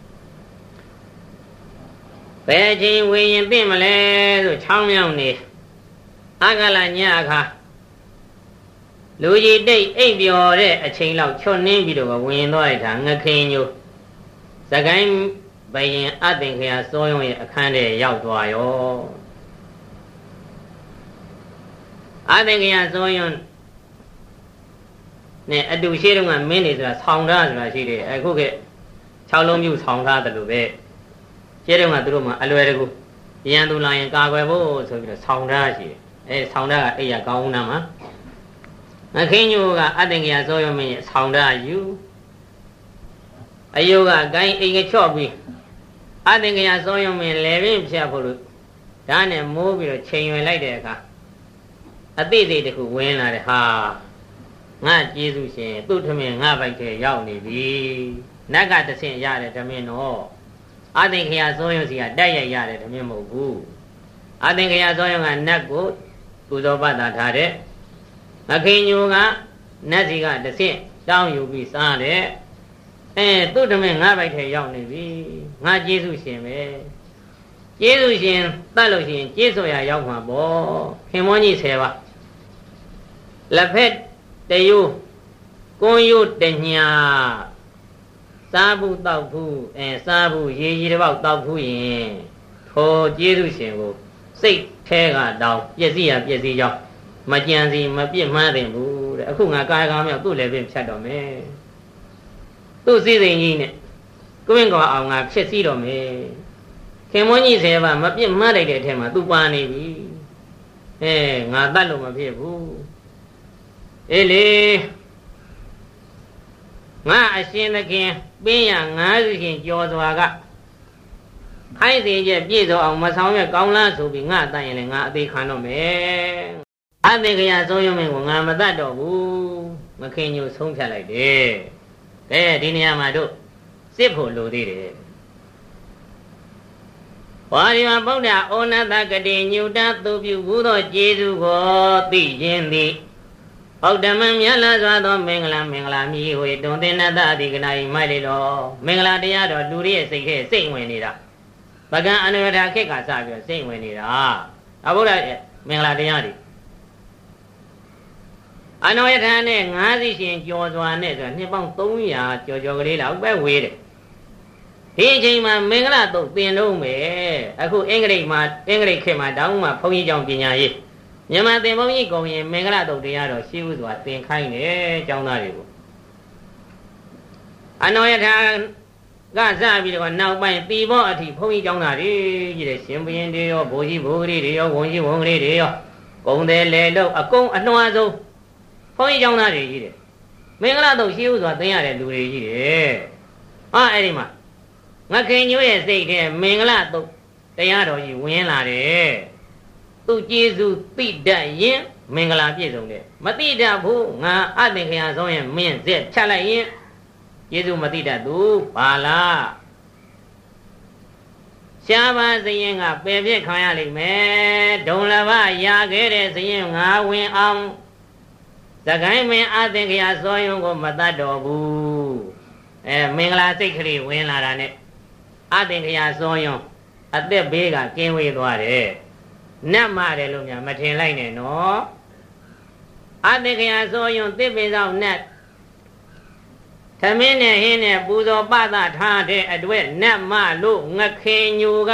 ဘယ်ချိန်ဝေရင်သိမလဲဆိုချောင်းမြောင်းနေအကလညအခါလူကြီးတိတ်အိပ်ပျော်တဲ့အချိန်လောက်ချွတ်နှင်းပြီးတော့ဝင်သွားလိုက်တာငခင်ညိုသကိုင်းဘယင်အသင်္ခရာစောယုံရဲ့အခန်းထဲရောက်သွားရောအသင်္ခရာစောယုံနဲ့အတူရှိတော့ကမင်းနေဆိုတာဆောင်းထားဆိုတာရှိတယ်အခုက၆လုံးပြူဆောင်းထားတယ်လို့ပဲရှိတော့ကသူတို့မှအလွယ်တကူရန်သူလာရင်ကာကွယ်ဖို့ဆိုပြီးတော့ဆောင်းထားရှိတယ်အဲဆောင်းထားကအိယာကောင်းနာမှာငခင်ညိုကအသင်္ခရာစောယုံမင်းရဲ့ဆောင်းထားယူအယုကဂိုင်းအိမ်ကချော့ပြီးအသင်္ခရာစောယုံမင်းလေပင်ဖြတ်ဖို့လို့ဓာတ်နဲ့မိုးပြီးတော့ချိန်ရွယ်လိုက်တဲ့အခါအသိစိတ်တစ်ခုဝင်လာတယ်ဟာငါကျေးဇူးရှင်သူ့ထမင်းငါဘိုက်ထဲရောက်နေပြီနတ်ကတဆင့်ရတဲ့ထမင်းတော့အသင်္ခရာစောယုံစီကတိုက်ရိုက်ရတဲ့ထမင်းမဟုတ်ဘူးအသင်္ခရာစောယုံကနတ်ကိုပူဇော်ပတာထားတဲ့ငခင်ညိုကနတ်စီကတဆင့်တောင်းယူပြီးစားတဲ့အဲသူ့ထမင်းငါဘိုက်ထဲရောက်နေပြီငါကျေးဇူးရှင်ပဲကျေးဇူးရှင်တတ်လို့ရှိရင်ကျေးဇူးရရောက်မှာပေါ့ခင်မွန်းကြီးဆယ်ပါလက်ဖက်တယိုးကွန်ယိုတညာစားဘူးတောက်ဘူးအဲစားဘူးရေကြီးတစ်ပေါက်တောက်ဘူးရင်ထိုကျေးဇူးရှင်ကိုစိတ်แท้ကတောင်းပျက်စီးရပျက်စီးကြောင်းမကြံစီမပြစ်မှားတယ်ဘူးတဲ့အခုငါကာယကံမြောက်သူ့လည်းပြင်ဖြတ်တော့မယ်သူ့စည်းစိမ်ကြီးနဲ့ကိုင်းကောင်အောင်ငါဖြစ်စည်းတော့မယ်ခင်မွန်းကြီးဆယ်ပါမပြစ်မှားလိုက်တဲ့အထက်မှာသူပါနေပြီအဲငါတတ်လို့မဖြစ်ဘူးအေးလေငါအရှင်သခင်ပင်းရငါးစီခင်ကြော်စွာကခိုင်းစီချက်ပြည့်စုံအောင်မဆောင်ရွက်ကောင်းလားဆိုပြီးငါတတ်ရင်လည်းငါအသေးခံတော့မယ်အသင်္ခရာဆုံးရမင်းကိုငါမတတ်တော့ဘူးမခင်ညိုဆုံးဖြတ်လိုက်တယ်ကဲဒီနေရာမှာတို့စစ်ဖို့လိုသေးတယ်ဘာဒီမှာဗုဒ္ဓဩနတကတိညုတသူပြုဘူးသောကျေးဇူးကိုသိခြင်းသည်ဗုဒ္ဓမမြတ်လာစွာသောမင်္ဂလာမင်္ဂလာမြည်ဝေတွင်တင်တအတိကနာဤမိုက်လေတော်မင်္ဂလာတရားတော်လူရဲ့စိတ်ထဲစိတ်ဝင်နေတာပကံအနုရထခေတ်ကစပြီးစိတ်ဝင်နေတာအဘုရားမင်္ဂလာတရားတွေအနုရထနဲ့ငါးစီရှင်ကြော်စွာနဲ့ဆိုနှစ်ပေါင်းသုံးရာကြော်ကြော်ကလေးလောက်ပဲဝေးတယ်ဒီအချိန်မှာမင်္ဂလာတုတ်သင်လို့မယ်အခုအင်္ဂလိပ်မှာအင်္ဂလိပ်ခေတ်မှာတောင်းမှဘုန်းကြီးကျောင်းပညာရေးမြန်မာသင်ဘုန်းကြီးကုန်ရင်မင်္ဂလာတုတ်တရားတော်ရှိဥစွာသင်ခိုင်းတယ်ကျောင်းသားတွေကိုအနောယထာကစပြီးတော့နောက်ပိုင်းတီဘောအထိဘုန်းကြီးကျောင်းသားတွေကြီးတဲ့ရှင်ဘုရင်တွေရောဘိုးကြီးဘိုးကလေးတွေရောဝန်ကြီးဝန်ကလေးတွေရောဂုံတယ်လေလို့အကုန်အနှွားဆုံးဘုန်းကြီးကျောင်းသားတွေကြီးတယ်မင်္ဂလာတုတ်ရှိဥစွာသင်ရတဲ့လူတွေကြီးတယ်ဟာအဲ့ဒီမှာငါခင်ညို့ရဲ့စိတ်ထဲမင်္ဂလာတုတ်တရားတော်ကြီးဝင်လာတယ်သူကျေးဇူးသိတတ်ရင်မင်္ဂလာပြည့်စုံတယ်မသိတတ်ဘူးငါအသင်္ခရာဆုံးရင်မင်းဇက်ဖြတ်လိုက်ရင်ကျေးဇူးမသိတတ်သူဘာလားရှားပါစရင်ကပယ်ပြစ်ခံရလိမ့်မယ်ဒုံလဘရခဲ့တဲ့စရင်ငါဝင်အောင်သခိုင်းမင်းအသင်္ခရာဆုံးရင်ကိုမတတ်တော်ဘူးအဲမင်္ဂလာစိတ်ကလေးဝင်လာတာနဲ့အသင်္ခရာဆုံးရင်အသက်ဘေးကကင်းဝေးသွားတယ်နတ်မတယ်လို့များမထင်လိုက်နဲ့နော်အသင်္ခရာဆိုရင်သစ်ပင်ဆောင်နတ်သမင်းနဲ့ဟင်းနဲ့ပူဇော်ပသထားတဲ့အတွက်နတ်မလို့ငခင်ညူက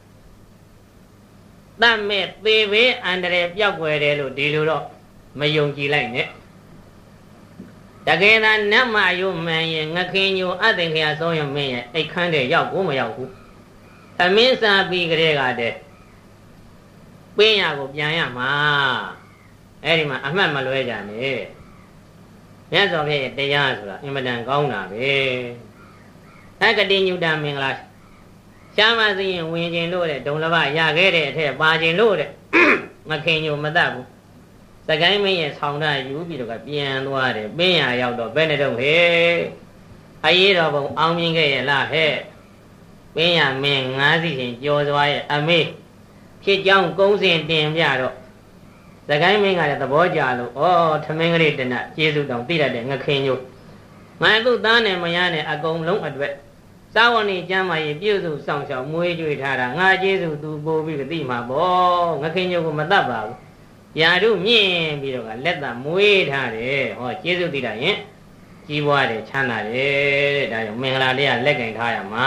တတ်မဲ့သေဘေးအန္တရာယ်ပြောက်ွယ်တယ်လို့ဒီလိုတော့မယုံကြည်လိုက်နဲ့တကယ်သာနတ်မယုံမှန်ရင်ငခင်ညူအသင်္ခရာဆိုရင်မင်းရဲ့အိတ်ခမ်းတဲ့ရောက်ကိုမရောက်ဘူးသမင်းစားပြီးကြတဲ့ကတည်းပင်းရကိုပြန်ရမှာအဲ့ဒီမှာအမှတ်မလွဲကြနဲ့မြတ်စွာဘုရားရဲ့တရားဆိုတာအင်မတန်ကောင်းတာပဲအကတိညုတမင်္ဂလာရှားမစရင်ဝင်ခြင်းလို့တဲ့ဒုံလဘရခဲ့တဲ့အထက်ပါခြင်းလို့တဲ့မခင်ညိုမတတ်ဘူးစကိုင်းမင်းရဲ့ဆောင်းတာယူပြီးတော့ပြန်သွားတယ်ပင်းရရောက်တော့ဘယ်နဲ့တော့ဟဲ့အရေးတော်ဘုံအောင်မြင်ခဲ့ရဲ့လားဟဲ့ပင်းရမင်းငါးစီရှင်ကြော်စွာရဲ့အမေဖြစ်ကြောင်းကုန်းစင်တင်ပြတော့သခိုင်းမင်းကလည်းသဘောကျလို့ဩထမင်းကလေးတနကျေးဇူးတောင်သိတတ်တဲ့ငခင်ညို့ငါသူ့သားနဲ့မယားနဲ့အကုန်လုံးအတွက်စာဝဏီကျမ်းမာရေးပြုစုဆောင်ရှောက်မွေးကြွေထားတာငါကျေးဇူးသူပို့ပြီးသိမှာပေါ့ငခင်ညို့ကိုမတတ်ပါဘူးယာတို့မြင့်ပြီးတော့ကလက်သာမွေးထားတယ်ဟောကျေးဇူးသိတာရင်ကြီးပွားတယ်ချမ်းသာတယ်တဲ့ဒါကြောင့်မင်္ဂလာလေးကလက်ကင်ထားရမှာ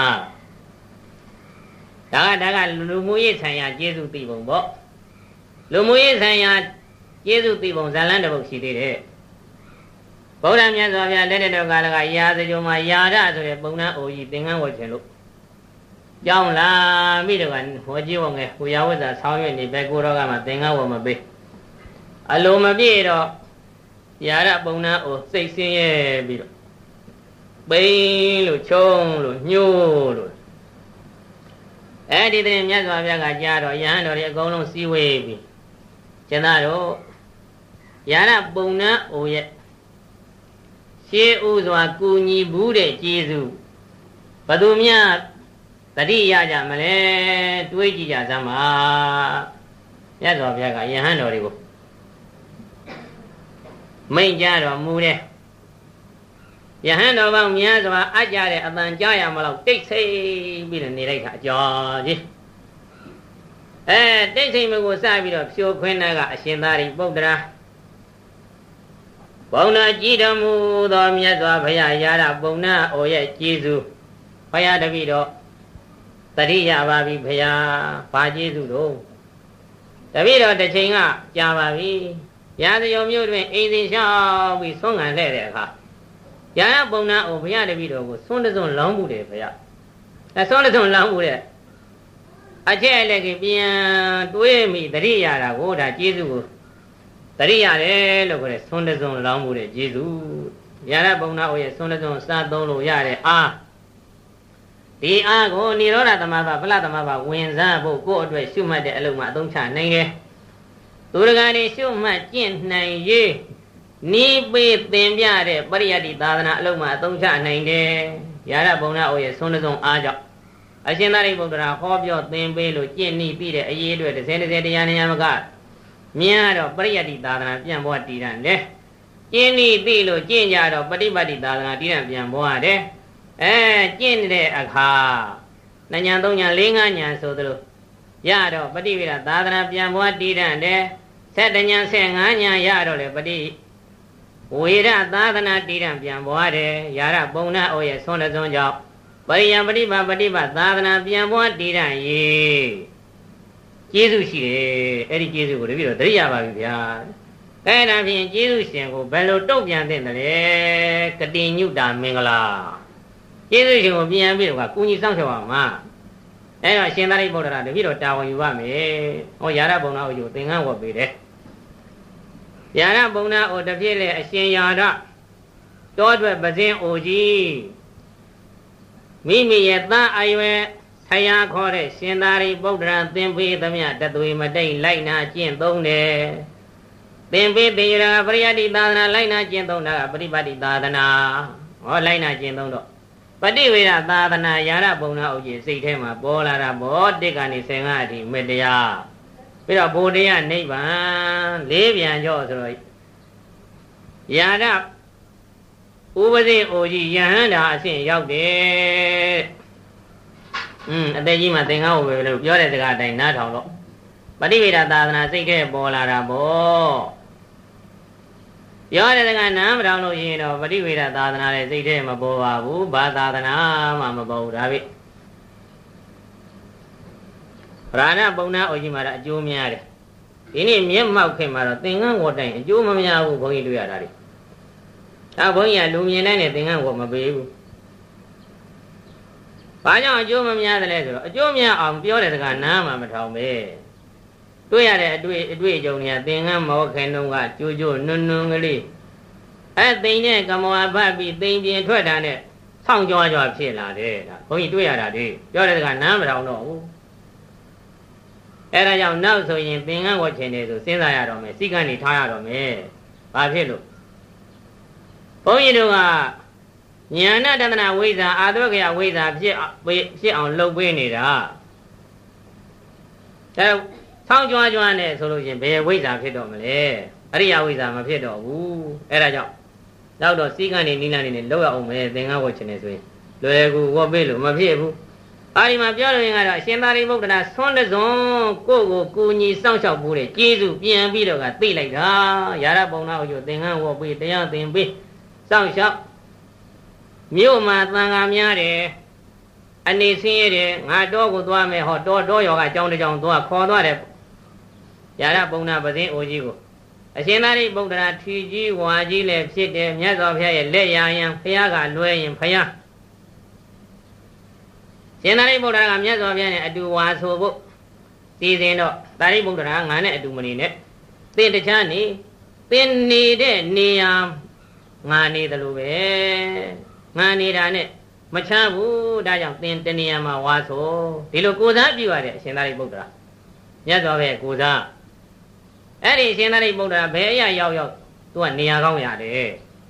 ဒါကဒါကလူမှုရေးဆိုင်ရာကျေးဇူးသိပုံပေါ့လူမှုရေးဆိုင်ရာကျေးဇူးသိပုံဇာလန်းတစ်ပုဒ်ရှိသေးတယ်ဗုဒ္ဓမြတ်စွာဘုရားလက်ထက်တော်ကာလကရာဇကြုံမှာယာရဆိုတဲ့ပုံနှံအိုကြီးသင်္ကန်းဝတ်ခြင်းလို့ကြောင်းလာပြီးတော့ကဟောကြီးဝငယ်ဟူရဝဇ္ဇာဆောင်းရွက်နေပဲကိုတော်ကမှသင်္ကန်းဝတ်မပေးအလိုမပြည့်တော့ယာရပုံနှံအိုစိတ်ဆင်းရဲပြီးတော့ပိန်လို့ချုံလို့ညှိုးလို့အဲ့ဒီတဲ့မြတ်စွာဘုရားကကြားတော့ယဟန်တော်တွေအကုန်လုံးစည်းဝေးပြီးကျန်သားတို့ယာရပုံနှံအိုရဲ့ရှေးဥစွာကူညီဘူးတဲ့ကျေးဇူးဘသူများတတိရကြမလဲတွေးကြည့်ကြစမ်းပါမြတ်စွာဘုရားကယဟန်တော်တွေကိုမိန့်ကြတော်မူတဲ့ယဟန်တော်ပေါင်းများစွာအကြတဲ့အတန်ကြားရမလို့တိတ်ဆိတ်ပြီးတော့နေလိုက်တာအကျော်ကြီးအဲတိတ်ဆိတ်မကိုစပြီးတော့ဖြိုခွင်းတာကအရှင်သာရိပုတ္တရာဘုံနာကြည်တော်မူသောမြတ်စွာဘုရားယာရပုံနာအိုရဲ့ကျေးဇူးဘုရားတပည့်တော်တတိယပါပြီဘုရားဘာကျေးဇူးတော့တပည့်တော်တစ်ချိန်ကကြာပါပြီရာဇယုံမြို့တွင်အိမ်စဉ်လျှောက်ပြီးဆွမ်းခံလှဲ့တဲ့အခါရာရပုံနာအိုဘုရားတပည့်တော်ကိုဆွမ်းတစွန်းလောင်းမှုတယ်ဘုရားအဲဆွမ်းတစွန်းလောင်းမှုတဲ့အကျက်အလက်ကပြန်တွေးမိတရိယာတာကိုဒါကျေးဇူးကိုတရိရတယ်လို့ခေါ်တယ်ဆွမ်းတစွန်းလောင်းမှုတဲ့ကျေးဇူးရာရပုံနာအိုရဲ့ဆွမ်းတစွန်းစားသုံးလို့ရတဲ့အားဒီအားကိုនិရောဓသမဘာဗလသမဘာဝင်စားဖို့ကိုယ့်အတွက်ရှုမှတ်တဲ့အလုံးမှာအသုံးချနိုင်တယ်သူရဂာနေရှုမှတ်ကျင့်နိုင်ရေးနိပေသင်ပြတဲ့ပရိယတ္တိသာသနာအလုံးမှာအသုံးချနိုင်တယ်ရာရပုံနာအိုရဲ့ဆွမ်းတစွန်းအားကြောင့်အရှင်သာရိပုတ္တရာဟောပြောသင်ပေးလို့ကျင့်နိပြီးတဲ့အရေးအတွက်တစ်စဲတစ်စဲတရားနေရာမကမြင်ရတော့ပရိယတ္တိသာသနာပြန်ပေါ်တည်တယ်လေကျင့်နိပြီးလို့ကျင့်ကြတော့ပฏิပတ်တိသာသနာတည်တယ်ပြန်ပေါ်ရတယ်အဲကျင့်တဲ့အခါနှစ်ညာသုံးညာလေးငါးညာဆိုသလိုရတော့ပฏิဝေဒသာသနာပြန်ပေါ်တည်တယ်ဆက်တညာဆက်ငါးညာရတော့လေပฏิဝေဒသာသနာတည်တယ်ပြန်ပေါ်တယ်ရာရပုံနာအိုရဲ့ဆွမ်းတစွန်းကြောင့်ပရိယပฏิပါပฏิပါသာသနာပြန်ပေါ်တည်တယ်ရေးကျေးဇူးရှိတယ်အဲ့ဒီကျေးဇူးကိုတပည့်တော်သတိရပါပြီဗျာအဲ့ဒါဖြင့်ကျေးဇူးရှင်ကိုဘယ်လိုတုံ့ပြန်သင့်တယ်လဲကတိညုတာမင်္ဂလာကျေးဇူးရှင်ကိုပြန်ပြီးတော့ကုညီဆောင်ရှောက်ပါမှာအဲ့တော့ရှင်သာရိပုတ္တရာတပည့်တော်တာဝန်ယူပါမယ်ဟောရာရပုံနာအိုကိုသင်္ကန်းဝတ်ပေးတယ်ရာရပုံနာအိုတပြည့်လေအရှင်ရာရတောအတွက်ပဇင်းအိုကြီးမိမိရဲ့သားအရွယ်ဆရာခေါ်တဲ့ရှင်သာရိပုတ္တရာသင်ပေးသမျှတသွေမတိတ်လိုက်နာကျင့်သုံးတယ်သင်ပေးတေရာပရိယတ္တိသာသနာလိုက်နာကျင့်သုံးတာပရိပတ်တိသာသနာဟောလိုက်နာကျင့်သုံးတော့ပฏิဝေဒသာသနာရာရပုံနာဥကြီးစိတ်ထဲမှာပေါ်လာတာဘောတစ်ကနေဆယ်ငါးအထိမေတ္တရားပြီးတော့ဘုဒ္ဓယနိဗ္ဗာန်လေးပြန်ကြောဆိုတော့ရာရဥပဇိအိုကြီးယဟန္တာအဆင့်ရောက်တယ်อืมအသက်ကြီးမှသင်္ကန်းဝယ်လို့ပြောတဲ့စကားအတိုင်းနားထောင်တော့ပฏิဝေဒသာသနာစိတ်ထဲပေါ်လာတာဘောပြောတဲ့စကားနားမထောင်လို့ရှိရင်တော့ပฏิဝေဒသာသနာရဲ့စိတ်ထဲမပေါ်ပါဘူးဘာသာသနာမှမပေါ်ဘူးဒါပဲဗราဏပုံနာအိုကြီးမှာတော့အကျိုးများတယ်ဒီနေ့မျက်မှောက်ခင်မှာတော့သင်္ကန်းဝတ်တိုင်းအကျိုးမများဘူးဘုန်းကြီးတွေ့ရတာလေဒါဘုန်းကြီးကလူမြင်တိုင်းနဲ့သင်္ကန်းဝတ်မပေးဘူးဘာကြောင့်အကျိုးမများတယ်လဲဆိုတော့အကျိုးများအောင်ပြောတဲ့စကားနားမှမထောင်ပဲတွေ့ရတဲ့အတွေ့အတွေ့အကြုံတွေကသင်္ကန်းမောခင်တုန်းကကြိုးကြိုးနွန်းနွန်းကလေးအဲသိမ့်တဲ့ကမောဖတ်ပြီးသိမ့်ပြင်ထွက်တာနဲ့ဆောင်းကြွားကြွားဖြစ်လာတယ်ဒါဘုန်းကြီးတွေ့ရတာလေပြောတဲ့စကားနားမထောင်တော့ဘူးအဲဒါကြောင့်နောက်ဆိုရင်သင်္ကန်းဝတ်ချင်တယ်ဆိုစဉ်းစားရတော့မယ်စိတ်ကနေထားရတော့မယ်ဘာဖြစ်လို့ဘုန်းကြီးတို့ကဉာဏတန္တနာဝိဇ္ဇာအာသဝကယဝိဇ္ဇာဖြစ်ဖြစ်အောင်လုပ်ပေးနေတာဒါဆောင်းကြွားကြွားနဲ့ဆိုလို့ရှင်ဘယ်ဝိဇ္ဇာဖြစ်တော့မလဲအရိယဝိဇ္ဇာမဖြစ်တော့ဘူးအဲဒါကြောင့်နောက်တော့စီကံနေနိလန်းနေနဲ့လောက်ရအောင်မယ်သင်္ကန်းဝတ်ချင်တယ်ဆိုရင်လွယ်ကူဝတ်ပေးလို့မဖြစ်ဘူးအာဒီမှာပြောလို့ရင်ကတော့ရှင်သာရိပုတ္တရာဆွမ်းတစွန်းကိုယ့်ကိုကူညီစောင့်ရှောက်ဖို့တဲ့ကျေးဇူးပြန်ပြီးတော့ကသိလိုက်တာရာရပုံနာကိုသင်္ကန်းဝတ်ပေးတရားသင်ပေးစောင့်ရှောက်မြို့မှာသံဃာများတယ်အနေဆင်းရဲတယ်ငါတော့ကိုသွားမယ်ဟောတော့တော့ရောကအကြောင်းတစ်ကြောင်းသွားခေါ်သွားတယ်ရာရပုံနာပဇင်းအိုကြီးကိုအရှင်သာရိပုတ္တရာထီကြီးဝါကြီးလည်းဖြစ်တယ်မြတ်စွာဘုရားရဲ့လက်ရာယံဘုရားကလွဲရင်ဘုရားရှင်သာရိပုတ္တရာကမြတ်စွာဘုရားနဲ့အတူဝါဆိုဖို့စီစဉ်တော့သာရိပုတ္တရာငါနဲ့အတူမနေနဲ့သင်တခြားနေသင်နေတဲ့နေရာငါနေတယ်လို့ပဲငါနေတာနဲ့မချမ်းဘူးဒါကြောင့်သင်တနေရာမှာဝါဆိုဒီလိုကိုစားပြုရတဲ့အရှင်သာရိပုတ္တရာမြတ်စွာဘုရားကိုစားအဲ့ဒီအရှင်သာရိပုတ္တရာဘယ်အရာရောက်ရောက်သူကနေရာကောင်းရတယ်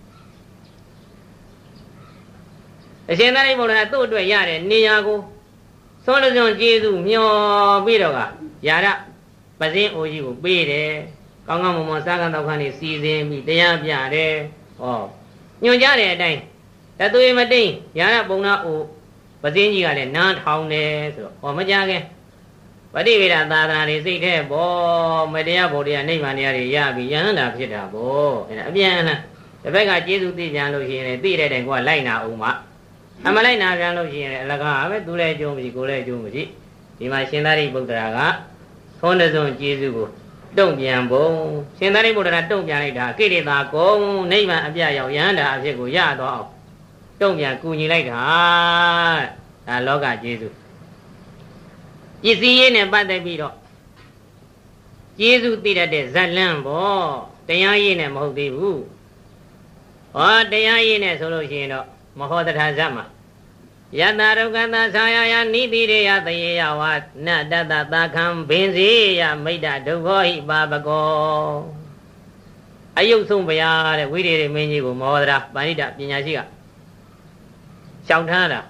အရှင်သာရိပုတ္တရာသူ့အတွက်ရတဲ့နေရာကိုသွန်စွန်ကျေးဇူးမျှော်ပြီးတော့ကယာရပဇင်းအိုကြီးကိုပေးတယ်ကောင်းကောင်းမွန်မွန်စားကံတော့ခန်းနေစီစဉ်ပြီးတရားပြတယ်ဟောညွှန်ကြားတဲ့အတိုင်းတသွေမတိန်ယာရပုံနာအိုပဇင်းကြီးကလည်းနားထောင်တယ်ဆိုတော့ဟောမကြခင်ပฏิဝေဒသာသနာတွေစိတ်ထဲပေါ်မတရားဘုရားနိဗ္ဗာန်တရားတွေရပြီးယဟန္တာဖြစ်တာပေါ့အဲ့ဒါအပြန်အလှန်တစ်ဘက်ကကျေးဇူးသိပြန်လို့ရှိရင်သိတဲ့တိုင်ကလိုက်နာအောင်မအမလိုက်နာပြန်လို့ရှိရင်အလကားပဲသူလည်းအကျိုးမရှိကိုယ်လည်းအကျိုးမရှိဒီမှာရှင်သာရိပုတ္တရာကသွန်တစွန်ကျေးဇူးကိုတုံ့ပြန်ပုံရှင်သာရိပုတ္တရာတုံ့ပြန်လိုက်တာကိရိတာကုံနိဗ္ဗာန်အပြရောက်ယဟန္တာအဖြစ်ကိုရတော့အောင်တုံ့ပြန်ကူညီလိုက်တာဒါလောကကျေးဇူးပစ္စည်းရေးနဲ့ပတ်သက်ပြီးတော့ကျေးဇူးသိတတ်တဲ့ဇတ်လန်းပေါ့တရားရေးနဲ့မဟုတ်သေးဘူးဟောတရားရေးနဲ့ဆိုလို့ရှိရင်တော့မဟောတထာဇတ်မှာယတရုက္ကတသာယာယနိတိရေယသေယဝနတတသာခံဘင်စီယမိတ္တဒုက္ခောဟိပါပကောအယုတ်ဆုံးဗျာတဲ့ဝိရိယမင်းကြီးကိုမဟောတရာပဏိတပညာရှိကရှောင်ထားတာ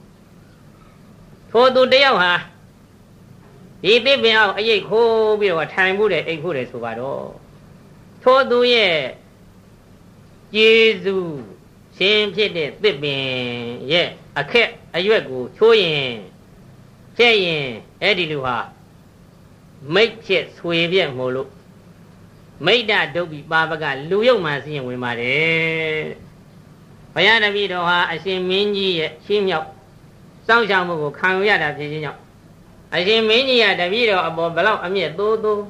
ထိုသူတယောက်ဟာဒီသစ်ပင်အောင်အယိတ်ခိုးပြီးတော့ထိုင်မှုတယ်အိတ်ဖို့တယ်ဆိုပါတော့ထိုသူရဲ့ကျေးဇူးရှင်ဖြစ်တဲ့သစ်ပင်ရဲ့အခက်အရွက်ကိုချိုးရင်ဖြဲ့ရင်အဲ့ဒီလူဟာမိတ်ဖြစ်ဆွေပြက်မို့လို့မိတ္တဒုက္ခိပါပကလူယုတ်မှစီရင်ဝင်ပါတယ်ဘုရားတပည့်တော်ဟာအရှင်မင်းကြီးရဲ့ရှင်းမြောက်စောင့်ရှောက်မှုကိုခံရတာဖြစ်ခြင်းကြောင့်အရှင်မင်းကြီးကတပည့်တော်အပေါ်ဘလောက်အမျက်သိုးသိုး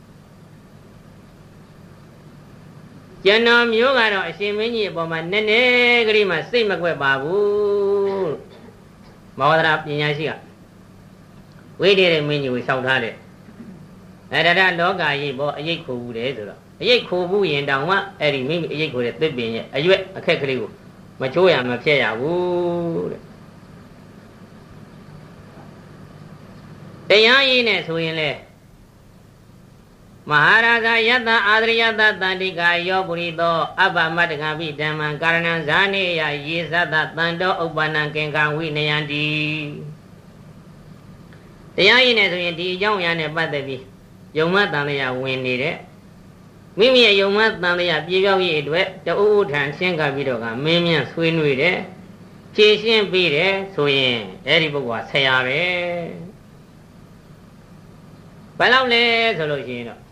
ကျန်တော်မျိုးကတော့အရှင်မင်းကြီးအပေါ်မှာနည်းနည်းကလေးမှစိတ်မကွက်ပါဘူးမောဒရာပညာရှိကဝိတ္တရေမင်းကြီးကိုလျှောက်ထားတယ်အဲဒါကလောကကြီးပေါ့အယိတ်ခိုးဘူးတယ်ဆိုတော့အယိတ်ခိုးဘူးရင်တောင်မှအဲ့ဒီမိမိအယိတ်ခိုးတဲ့သစ်ပင်ရဲ့အရွက်အခက်ကလေးကိုမချိုးရမဖြတ်ရဘူးတဲ့တရားရေးနဲ့ဆိုရင်လေမဟာရာဇယတ္တအာဒရိယတ္တတန္တိကာယောပုရိသောအပ္ပမတ္တကပိဓမ္မံကာရဏံဇာနေယယေသတ္တတန္တောဥပ္ပန္နံကင်္ကံဝိနယံတိတရားရေးနဲ့ဆိုရင်ဒီအကြောင်းအရာနဲ့ပတ်သက်ပြီးယုံမတန်တရားဝင်နေတဲ့မိမိရဲ့ယုံမတန်တရားပြေပြောက်ရေးအတွက်တအုပ်ထံရှင်းကပ်ပြီးတော့ကမင်းမြန်ဆွေးနွေးတယ်ဖြည့်ရှင်းပြီးတယ်ဆိုရင်အဲ့ဒီပုဂ္ဂိုလ်ကဆရာပဲဘယ်လောက်လဲဆိုလို့ရှိရင်တော့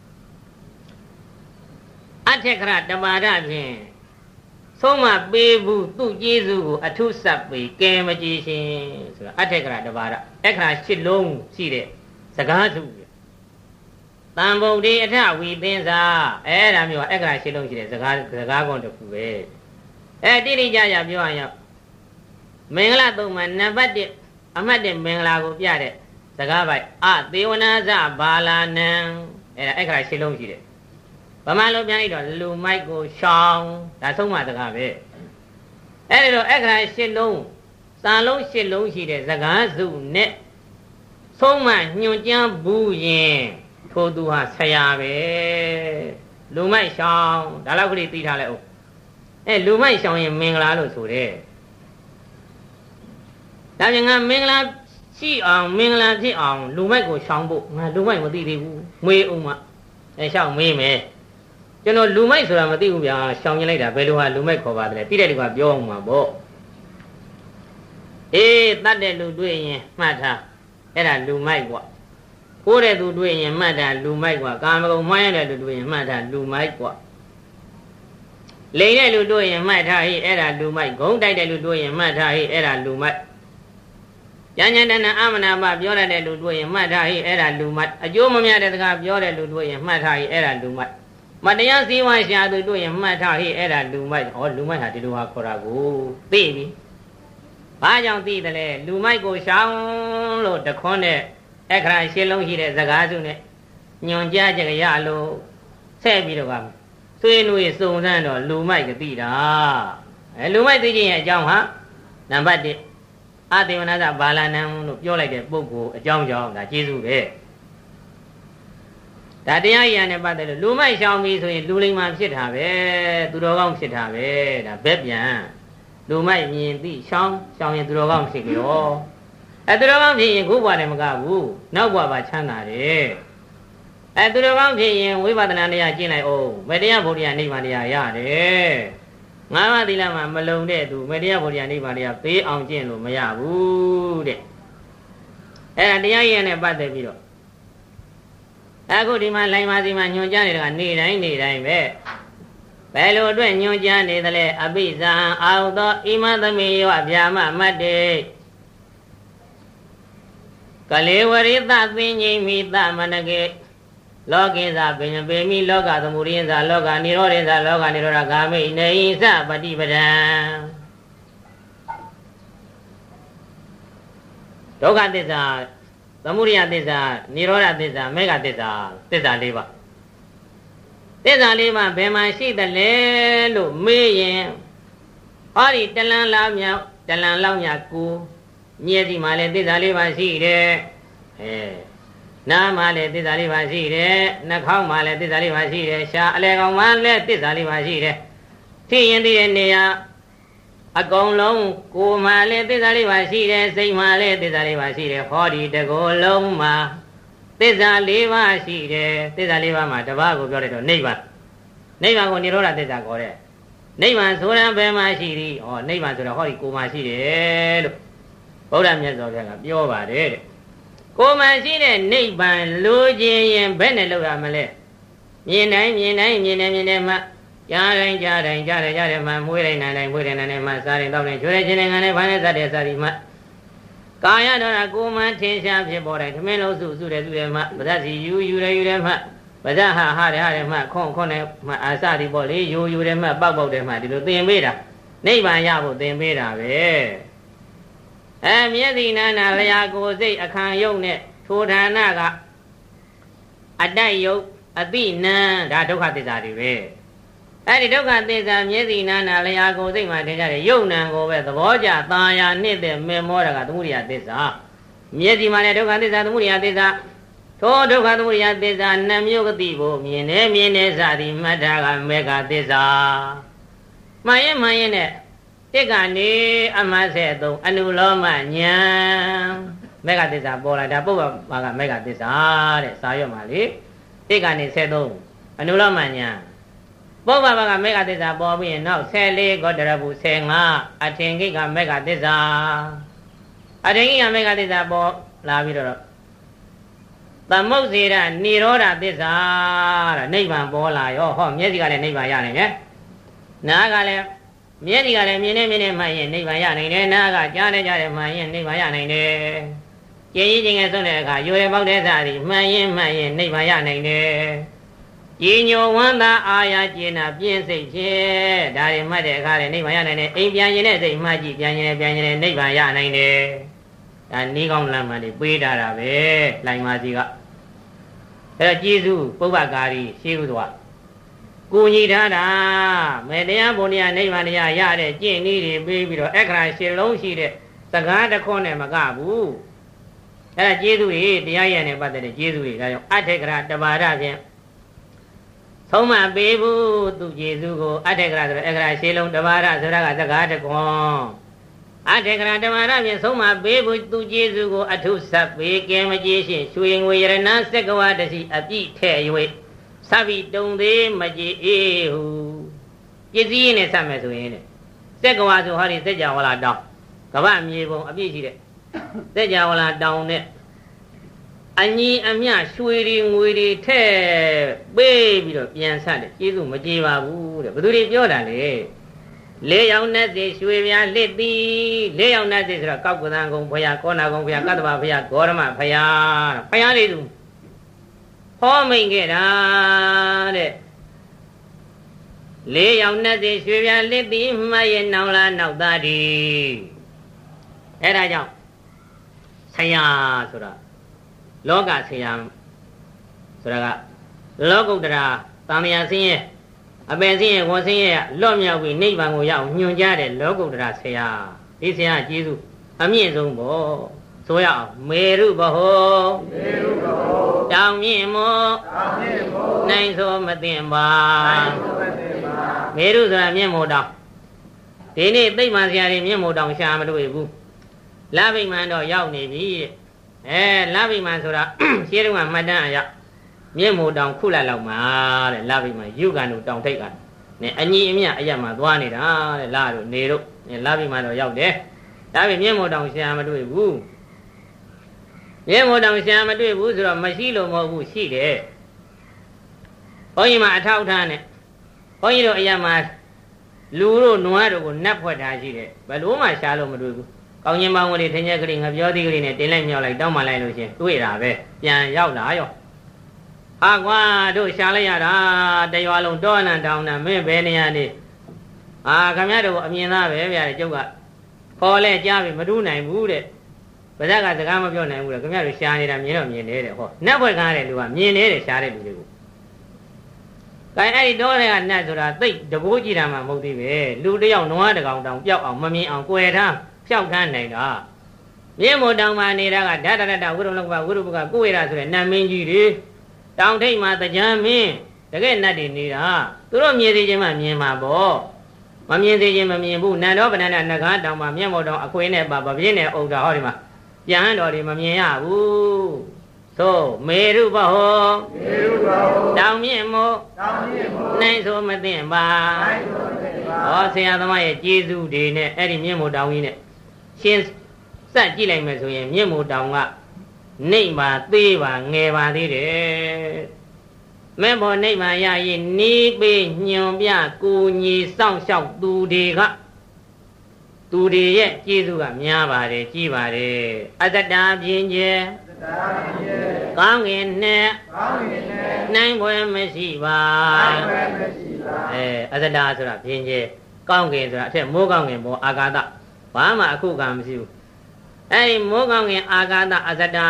အထက်ကရတပါဒဖြင့်ဆုံးမပေးဘူးသူ့ကျေးဇူးကိုအထုဆပ်ပေးကဲမကြည်ရှင်ဆိုတာအထက်ကရတပါဒအခရာရှစ်လုံးရှိတဲ့စကားစုတန်ဗုဒ္ဓေအထဝီသင်္စာအဲ့ဒါမျိုးကအခရာရှစ်လုံးရှိတဲ့စကားစကားကုန်းတစ်ခုပဲအဲတိတိကျကျပြောရအောင်မင်္ဂလာသုံးမှာနံပါတ်တစ်အမှတ်တစ်မင်္ဂလာကိုပြတဲ့စကားပိုက်အသေဝနာဇဘာလာနံအဲ့ဒါအခရာရှစ်လုံးရှိတယ်ဗမာလိုပြန်လိုက်တော့လူမိုက်ကိုရှောင်းဒါဆုံးမစကားပဲအဲ့ဒီတော့အခရာရှစ်လုံးစာလုံးရှစ်လုံးရှိတဲ့စကားစုနဲ့ဆုံးမညွန်ကြမ်းဘူးရင်ထိုသူဟာဆရာပဲလူမိုက်ရှောင်းဒါလောက်ကလေးသိထားလိုက်အောင်အဲလူမိုက်ရှောင်းရင်မင်္ဂလာလို့ဆိုတယ်ဒါပြန်ကမင်္ဂလာရှိအောင်မင်္ဂလာဖြစ်အောင်လူမိုက်ကိုရှောင်းဖို့ငါလူမိုက်မသိသေးဘူးမွေးအောင်မအဲရှောင်းမေးမယ်ကျွန်တော်လူမိုက်ဆိုတာမသိဘူးဗျာရှောင်ရင်လိုက်တာဘယ်လိုဟာလူမိုက်ခေါ်ပါတယ်တိတဲ့လူကပြောအောင်မှာပေါ့အေးတတ်တဲ့လူတွေ့ရင်မှတ်ထားအဲ့ဒါလူမိုက်ကွာကိုးတဲ့သူတွေ့ရင်မှတ်တာလူမိုက်ကွာကာမဂုဏ်မှားရတဲ့လူတွေ့ရင်မှတ်တာလူမိုက်ကွာလိန်တဲ့လူတွေ့ရင်မှတ်ထားဟိအဲ့ဒါလူမိုက်ဂုံးတိုက်တဲ့လူတွေ့ရင်မှတ်ထားဟိအဲ့ဒါလူမိုက်ဉာဏ်ဉာဏ်တဏအမနာပပြောရတဲ့လူတွေ့ရင်မှတ်ထားဟိအဲ့ဒါလူမိုက်အကျိုးမမြတ်တဲ့စကားပြောတဲ့လူတွေ့ရင်မှတ်ထားဟိအဲ့ဒါလူမိုက်မတရားစည်းဝါးရှာသူတို့ရင်မှတ်ထားဟိအဲ့ဒါလူမိုက်ဟောလူမိုက်ဟာဒီလိုဟာခေါ်တာကိုသိပြီဘာကြောင့်သိတယ်လဲလူမိုက်ကိုရှောင်းလို့တခွန်းတဲ့အခရာရှင်းလုံးရှိတဲ့စကားစုနဲ့ညွန်ကြားကြရလို့ဆက်ပြီးတော့ကဆွေးနွေးစုံစမ်းတော့လူမိုက်ကသိတာအဲလူမိုက်သိခြင်းရဲ့အကြောင်းဟာနံပါတ်တစ်အသေဝနာသဘာလနံလို့ပြောလိုက်တဲ့ပုဂ္ဂိုလ်အကြောင်းကြောင့်ဒါကျေးဇူးပဲဒါတရားရည်နဲ့ပတ်သက်လို့လူမိုက်ရှောင်ပြီဆိုရင်လူလိမ္မာဖြစ်တာပဲသူတော်ကောင်းဖြစ်တာပဲဒါဘက်ပြန်လူမိုက်မြင်သိရှောင်ရှောင်ရင်သူတော်ကောင်းဖြစ်ကြောအဲသူတော်ကောင်းဖြစ်ရင်ခုဘဝနဲ့မကဘူးနောက်ဘဝပါချမ်းသာတယ်အဲသူတော်ကောင်းဖြစ်ရင်ဝိပဿနာတရားကျင့်လိုက်အောင်မေတ္တရားဗုဒ္ဓရာနိဗ္ဗာန်တရားရတယ်ငါးပါးသီလမှာမလုံတဲ့သူမေတ္တရားဗုဒ္ဓရာနိဗ္ဗာန်တရားပေးအောင်ကျင့်လို့မရဘူးတဲ့အဲဒါတရားရည်နဲ့ပတ်သက်ပြီးတော့အခုဒီမှာလိုင်မာစီမှာညွန်ကြားနေတာကနေတိုင်းနေတိုင်းပဲဘယ်လိုအတွက်ညွန်ကြားနေသလဲအပိဇံအာဟုသောဣမသမေယောအဗျာမမတ်တေကလေဝရိသသင်္ញိမိသမနကေလောကိသပင်ပေမိလောကသမုဒိယသလောကနိရောဓိသလောကနိရောဓဂာမိနေသပฏิပဒံဒုက္ခသစ္စာသမုဒိယသစ္စာနိရောဓသစ္စာမေဃသစ္စာသစ္စာ၄ပါးသစ္စာ၄ပါးဘယ်မှာရှိသလဲလို့မေးရင်ဟောဒီတလန်လောက်မြောက်တလန်လောက်မြောက်ကိုမြဲစီမှာလည်းသစ္စာ၄ပါးရှိတယ်အဲနားမှာလည်းသစ္စာလေးပါးရှိတယ်နှာခေါင်းမှာလည်းသစ္စာလေးပါးရှိတယ်ရှားအလဲကောင်မှာလည်းသစ္စာလေးပါးရှိတယ်ထိရင်သိတဲ့နေရာအကုန်လုံးကိုယ်မှာလည်းသစ္စာလေးပါးရှိတယ်စိတ်မှာလည်းသစ္စာလေးပါးရှိတယ်ဟောဒီတကောလုံးမှာသစ္စာလေးပါးရှိတယ်သစ္စာလေးပါးမှာတစ်ပါးကိုပြောလိုက်တော့နိဗ္ဗာန်နိဗ္ဗာန်ကိုနိရောဓသစ္စာခေါ်တယ်နိဗ္ဗာန်ဆိုတာဘယ်မှာရှိသည်ဟောနိဗ္ဗာန်ဆိုတော့ဟောဒီကိုယ်မှာရှိတယ်လို့ဗုဒ္ဓမြတ်စွာဘုရားကပြောပါတယ်တဲ့ကိုယ်မှရှိတဲ့နိဗ္ဗာန်လိုချင်ရင်ဘယ်နဲ့လောက်ရမလဲမြင်တိုင်းမြင်တိုင်းမြင်တိုင်းမြင်တိုင်းမှကြားတိုင်းကြားတိုင်းကြားတယ်ကြားတယ်မှမွေးတိုင်းနိုင်တိုင်းမွေးတိုင်းနိုင်တိုင်းမှစားတိုင်းတောက်တိုင်းကျွေးတိုင်းခြင်းတိုင်းငါနဲ့ဘာနဲ့စတဲ့စသည်မှကာယတော်ကကိုယ်မှထင်ရှားဖြစ်ပေါ်တိုင်းသမင်းလုံးစုစုတယ်စုတယ်မှဗဇတ်စီယူယူတယ်ယူတယ်မှဗဇတ်ဟာဟာတယ်ဟာတယ်မှခွန်ခွန်တယ်မှအာစသည်ပေါ့လေယူယူတယ်မှပောက်ပောက်တယ်မှဒီလိုသင်ပေးတာနိဗ္ဗာန်ရဖို့သင်ပေးတာပဲအဲမျက်စိနာနာလျာကိုယ်စိတ်အခါယုတ်နဲ့ထိုဌာနကအတိုက်ယုတ်အတိနံဒါဒုက္ခသစ္စာတွေပဲအဲ့ဒီဒုက္ခသစ္စာမျက်စိနာနာလျာကိုယ်စိတ်မှာထင်ကြတယ်ယုတ်နံကိုပဲသဘောကျသာယာနှစ်တဲ့မေမောတာကသမုဒိယသစ္စာမျက်စိမှာလည်းဒုက္ခသစ္စာသမုဒိယသစ္စာထိုဒုက္ခသမုဒိယသစ္စာနှမျိုးကတိကိုမြင်နေမြင်နေစသည်မှတ်တာကမေဃသစ္စာမှန်ရင်မှန်ရင်နဲ့တစ်ကနေအမှတ်ဆက်သုံးအနုလောမညာမေဃသစ္စာပေါ်လာဒါပုဗ္ဗဘာကမေဃသစ္စာတဲ့စာရွက်မှာလေတစ်ကနေဆက်သုံးအနုလောမညာပုဗ္ဗဘာကမေဃသစ္စာပေါ်ပြီးရင်နောက်ဆယ်လေးဂေါတရပုဆယ်ငါအထင်ကိကမေဃသစ္စာအထင်ကိကမေဃသစ္စာပေါ်လာပြီးတော့သမုတ်စေရနိရောဓသစ္စာတဲ့နိဗ္ဗာန်ပေါ်လာရောဟောမျက်စိကလည်းနိဗ္ဗာန်ရနိုင်တယ်နားကလည်းမျက်စိကလည်းမြင်နေမြင်နေမှရင်နိဗ္ဗာန်ရနိုင်တယ်နားကကြားနေကြားတယ်မှရင်နိဗ္ဗာန်ရနိုင်တယ်ကြည်ကြီးခြင်းငယ်ဆုံးတဲ့အခါရွယ်ပေါက်တဲ့စာသည်မှန်ရင်မှန်ရင်နိဗ္ဗာန်ရနိုင်တယ်ကြည်ညိုဝမ်းသာအာရကျေနာပြင်းစိတ်ဖြင့်ဒါတွေမှတ်တဲ့အခါလည်းနိဗ္ဗာန်ရနိုင်တယ်အိမ်ပြန်ရင်တဲ့စိတ်မှတ်ကြည့်ပြန်ရင်ပြန်ရင်နိဗ္ဗာန်ရနိုင်တယ်ဒါနီးကောင်းလမ်းမှန်တွေပေးထားတာပဲလိုင်မာစီကအဲ့တော့ကျေးဇူးပုဗ္ဗကာရီရှိဥစွာကိုညီထားတာမေတ္တရားဘုံတရားနိဗ္ဗာန်တရားရတဲ့ကျင့်နည်းတွေပေးပြီးတော့အခရာရှင်းလုံးရှိတဲ့စကားတစ်ခွန်းနဲ့မကဘူးအဲ့ဒါကျေးဇူးတွေတရားရနဲ့ပတ်သက်တဲ့ကျေးဇူးတွေဒါကြောင့်အထေကရာတဘာရဖြင့်သုံးမပေးဘူးသူကျေးဇူးကိုအထေကရာဆိုတော့အခရာရှင်းလုံးတဘာရဆိုတာကစကားတစ်ခွန်းအထေကရာတဘာရဖြင့်သုံးမပေးဘူးသူကျေးဇူးကိုအထုဆက်ပေးကဲမကျေရှင်းရွှေငွေရဏစက္ကဝတစီအပြည့်ထဲ့၍သဗ္ဗိတုံသေးမကြည်အေးဟုပစ္စည်းနဲ့ဆက်မယ်ဆိုရင်တဲ့စက်ကဝါဆိုဟောဒီစက်ကြဝဠာတောင်းကမ္ဘာမြေပုံအပြည့်ရှိတဲ့စက်ကြဝဠာတောင်းနဲ့အညီအမျှရွှေတွေငွေတွေထဲ့ပေးပြီးတော့ပြန်ဆက်တယ်ကျေးဇူးမကြည်ပါဘူးတဲ့ဘယ်သူတွေပြောတာလဲလေးယောက်နဲ့စီရွှေပြားလစ်သည်လေးယောက်နဲ့စီဆိုတော့ကောက်ကသံကုံဘုရားကောနာကုံဘုရားကတ္တဗဘုရားဂေါရမဘုရားဘုရားလေးသူဟောမိန်ခဲ့တာတဲ့လေးယောက်နဲ့စီရွှေပြားလစ်သည်မှတ်ရဲ့နောင်လားနောက်သားဒီအဲ့ဒါကြောင့်ဆရာဆိုတာလောကဆရာဆိုတာကလောကုတ္တရာတန်မြာဆင်းရဲအပင်ဆင်းရဲဝန်ဆင်းရဲလွတ်မြောက်ပြီးနိဗ္ဗာန်ကိုရောက်ညွှန်ကြားတဲ့လောကုတ္တရာဆရာဒီဆရာကျေးဇူးအမြင့်ဆုံးပေါ့ဆိုရအောင်မေရုဘဟောမေရုဘဟောတောင်မြင့်မောတောင်မြင့်မောနိုင်ဆိုမသိပါနိုင်ဆိုမသိပါမေရုဆိုတာမြင့်မို့တောင်ဒီနေ့သိမ္မာဆရာတွေမြင့်မို့တောင်ရှာမတွေ့ဘူးလဗိမာန်တော့ရောက်နေပြီတဲ့အဲလဗိမာန်ဆိုတာရှင်းတော့မှတ်တမ်းအရမြင့်မို့တောင်ခုလက်လောက်မှာတဲ့လဗိမာန်ယုကန်တို့တောင်ထိပ်ကနဲ့အညီအမျှအရက်မှာသွားနေတာတဲ့လာတို့နေတို့လဗိမာန်တော့ရောက်တယ်ဒါပေမဲ့မြင့်မို့တောင်ရှာမတွေ့ဘူးမြင့်မို့တောင်ရှာမတွေ့ဘူးဆိုတော့မရှိလို့မဟုတ်ဘူးရှိတယ်ဘုန်းကြီးမှာအထောက်ထားနဲ့ဘုန်းကြီးတို့အရက်မှာလူတို့နွားတို့ကိုနတ်ဖွက်ထားရှိတယ်ဘယ်လို့မှရှာလို့မတွေ့ဘူးကောင်းချင်းပေါင်းကလေးထင်းချက်ကလေးငပြောသေးကလေးနဲ့တင်းလိုက်မြောက်လိုက်တောင်းမှလိုက်လို့ရှင်တွေ့တာပဲပြန်ရောက်လာရောဟဟာကွာတို့ရှာလိုက်ရတာတရွာလုံးတောအနံတောင်းတာမင်းဘယ်နေရနေအာခင်ဗျားတို့အမြင်သားပဲဗျာကျုပ်ကခေါ်လဲကြားပြီမတူးနိုင်ဘူးတဲ့ပါဇက်ကစကားမပြောနိုင်ဘူးလေခင်ဗျားတို့ရှာနေတာမြင်တော့မြင်နေတဲ့ဟောနတ်ဘွက်ကားတဲ့လူကမြင်နေတဲ့ရှာတဲ့လူတွေကိုအဲအဲ့ဒီတော့တွေကနတ်ဆိုတာသိပ်တကိုးကြည့်တာမှမဟုတ်သေးပဲလူတယောက်နွားတကောင်တောင်ပျောက်အောင်မမြင်အောင်ကွယ်ထားဖြောက်ခန်းနိုင်တာမြင်းမို့တောင်မှနေတာကဓာတရတဝိရုံလောကဝိရုပကကိုဝေရဆိုတဲ့နတ်မင်းကြီးတွေတောင်ထိပ်မှာတကြံမင်းတကယ်နတ်တွေနေတာသူတို့မြင်သေးခြင်းမှမြင်မှာပေါ့မမြင်သေးခြင်းမမြင်ဘူးနန္ဒောပဏ္ဏနဂါတောင်မှာမြင်းမို့တောင်အခွေနဲ့ပါပပြင်းနဲ့အုပ်တာဟောဒီမှာပြန်တော်တွေမမြင်ရဘူးသို့မေရုပဟောမေရုပဟောတောင်မြင့်မို့တောင်မြင့်မို့နိုင်ဆိုမသိပါနိုင်ဆိုမသိပါဟောဆရာသမားရဲ့ကျေးဇူးတွေနဲ့အဲ့ဒီမြင့်မို့တောင်ကြီးနဲ့ရှင်းစက်ကြည့်လိုက်မယ်ဆိုရင်မြင့်မို့တောင်ကနှိမ့်ပါသေးပါငယ်ပါသေးတယ်မဲ့ဖို့နှိမ့်ပါရရင်နီးပေးညွန်ပြကိုညီစောင့်ရှောက်သူတွေကသူတွေရဲ့ကျေးဇူးကများပါတယ်ကြီးပါတယ်အတ္တတာပြင်းကျဲကောင်းငင်နဲ့နိုင်ပွဲမရှိပါအဲအတ္တတာဆိုတာပြင်းကျဲကောင်းငင်ဆိုတာအထက်မိုးကောင်းငင်ပေါ်အာကာသဘာမှအခုကမရှိဘူးအဲ့ဒီမိုးကောင်းငင်အာကာသအတ္တတာ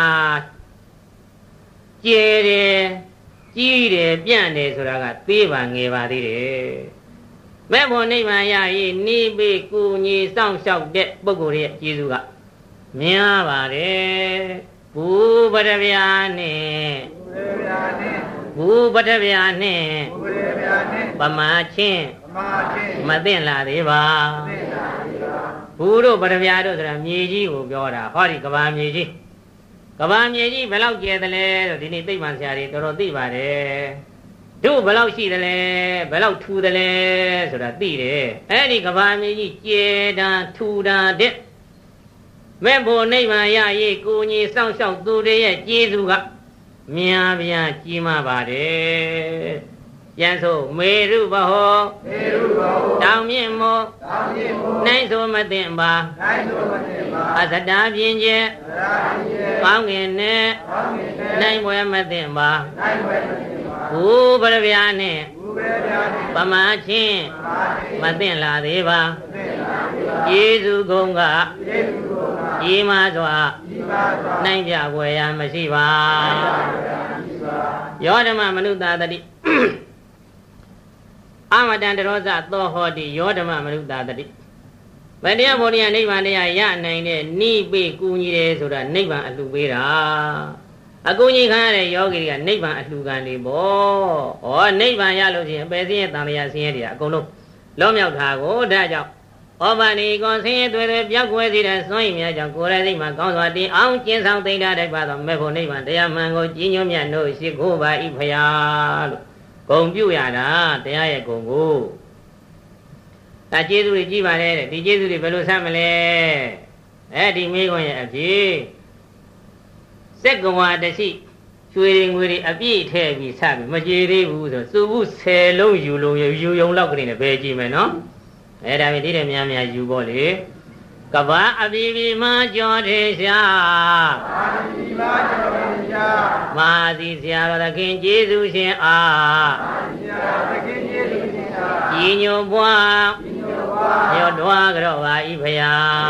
ကျဲတယ်ကြီးတယ်ပြန့်တယ်ဆိုတာကသေးပါငယ်ပါသေးတယ်မဲ့ဖို့နိဗ္ဗာန်ရရင်နိဗ္ဗေကူညီစောင့်ရှောက်တဲ့ပုဂ္ဂိုလ်ရဲ့ကျေးဇူးကများပါတယ်ဘူပတဗျာနဲ့ဘူပတဗျာနဲ့ပမာချင်းမသိလားသေးပါဘူတို့ပတဗျာတို့ဆိုတာမြေကြီးကိုပြောတာဟောဒီကဘာမြေကြီးကဘာမြေကြီးဘယ်လောက်ကျယ်သလဲလို့ဒီနေ့သိပ္ပံဆရာတွေတော်တော်သိပါတယ်တို့ဘယ်လောက်ရှိသလဲဘယ်လောက်ထူသလဲဆိုတာသိတယ်အဲ့ဒီကဘာမြေကြီးကျယ်တာထူတာတဲ့မဲ့ဖို့နိဗ္ဗာန်ရရေးကိုကြီးစောင့်ရှောက်သူတွေရဲ့ကျေးဇူးကများပြားကြီးမားပါတယ်ပြန်ဆိုမေရုပဟောမေရုပဟောတောင်မြင့်မို့တောင်မြင့်မို့နိုင်ဆိုမသိပါနိုင်ဆိုမသိပါအသတ္တပြင်းကျဲအသတ္တပြင်းကျဲကောင်းငင်နဲ့ကောင်းငင်နဲ့နိုင်ပွဲမသိပါနိုင်ပွဲမသိပါဘူပရဗျာနဲ့ဘူပရဗျာနဲ့ပမာချင်းမသိလားသေးပါမသိလားသေးပါယေစုကုံကယေစုကုံကဤမစွာဤမစွာနိုင်ပြွယ်ရမရှိပါယောဓမ္မမနုဿာတတိအမတန်တရောဇသောဟောတိယောဓမ္မမနုဿာတတိဗတရားဘောဓိယနိဗ္ဗာန်တရားရနိုင်တဲ့နိပိကူညီတယ်ဆိုတာနိဗ္ဗာန်အလှပေးတာအကူညီခံရတဲ့ယောဂီတွေကနိဗ္ဗာန်အလှခံနေပေါ့ဟောနိဗ္ဗာန်ရလို့ရှိရင်အပယ်စင်းရဲ့တန်လျာဆင်းရဲတွေအကုန်လုံးလောမြောက်တာကိုဒါကြောင့်ဩဘာနိကောဆင်းရဲတွေတွေပြောက်ွယ်စေတဲ့စွန့်ရည်များကြောင့်ကိုယ်ရဲ့စိတ်မှာကောင်းစွာတည်အောင်ကျင့်ဆောင်သိတာတိုက်ပါတော့မေဖို့နိဗ္ဗာန်တရားမှန်ကိုကြီးညွတ်မြတ်လို့ရှိခိုးပါ၏ဖရာလို့ဂုံပြုရတာတရားရဲ့ဂုံကိုဒါကျေးဇူးတွေကြီးပါတယ်တဲ့ဒီကျေးဇူးတွေဘယ်လိုဆက်မလဲအဲဒီမိခွန်းရဲ့အဖြစ်စက်ကဝါတရှိရွှေငွေတွေအပြည့်ထည့်ပြီးဆက်ပြီးမကြေသေးဘူးဆိုစုဘူးဆယ်လုံးယူလုံးယူယုံလောက်ကနေပဲကြည့်မယ်နော်အဲဒါပဲဒီတဲ့များများယူဖို့လေကဘာအဘိဘိမကြောထေရှာအာဘိဘိမကြောထေရှာမဟာစီဆရာတော်သခင်ကျေးဇူးရှင်အားမဟာစီဆရာတော်သခင်ကျေးဇူးရှင်အားကြီးညိုပွားကြီးညိုပွားရောတော်ကြတော့ပါဤဖရာ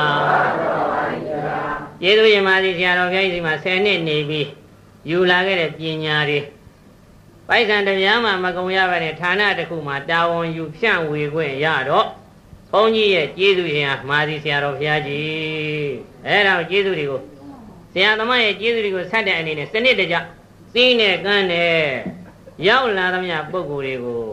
ကျေးဇူးရှင်မဟာစီဆရာတော်ဘုရားကြီးစီမှာဆယ်နှစ်နေပြီးယူလာခဲ့တဲ့ပညာတွေပိုက်ဆံတရားမှမကုန်ရပါနဲ့ဌာနတစ်ခုမှာတာဝန်ယူဖြန့်ဝေခွင့်ရတော့ဘုန်းကြီးရဲ့ကျေးဇူးရှင်ဟာမာသီဆရာတော်ဘုရားကြီးအဲဒါကျေးဇူးတွေကိုဆရာသမားရဲ့ကျေးဇူးတွေကိုဆက်တဲ့အနေနဲ့စနစ်တကျသိနဲ့ကမ်းနဲ့ရောက်လာသမျှပုဂ္ဂိုလ်တွေကို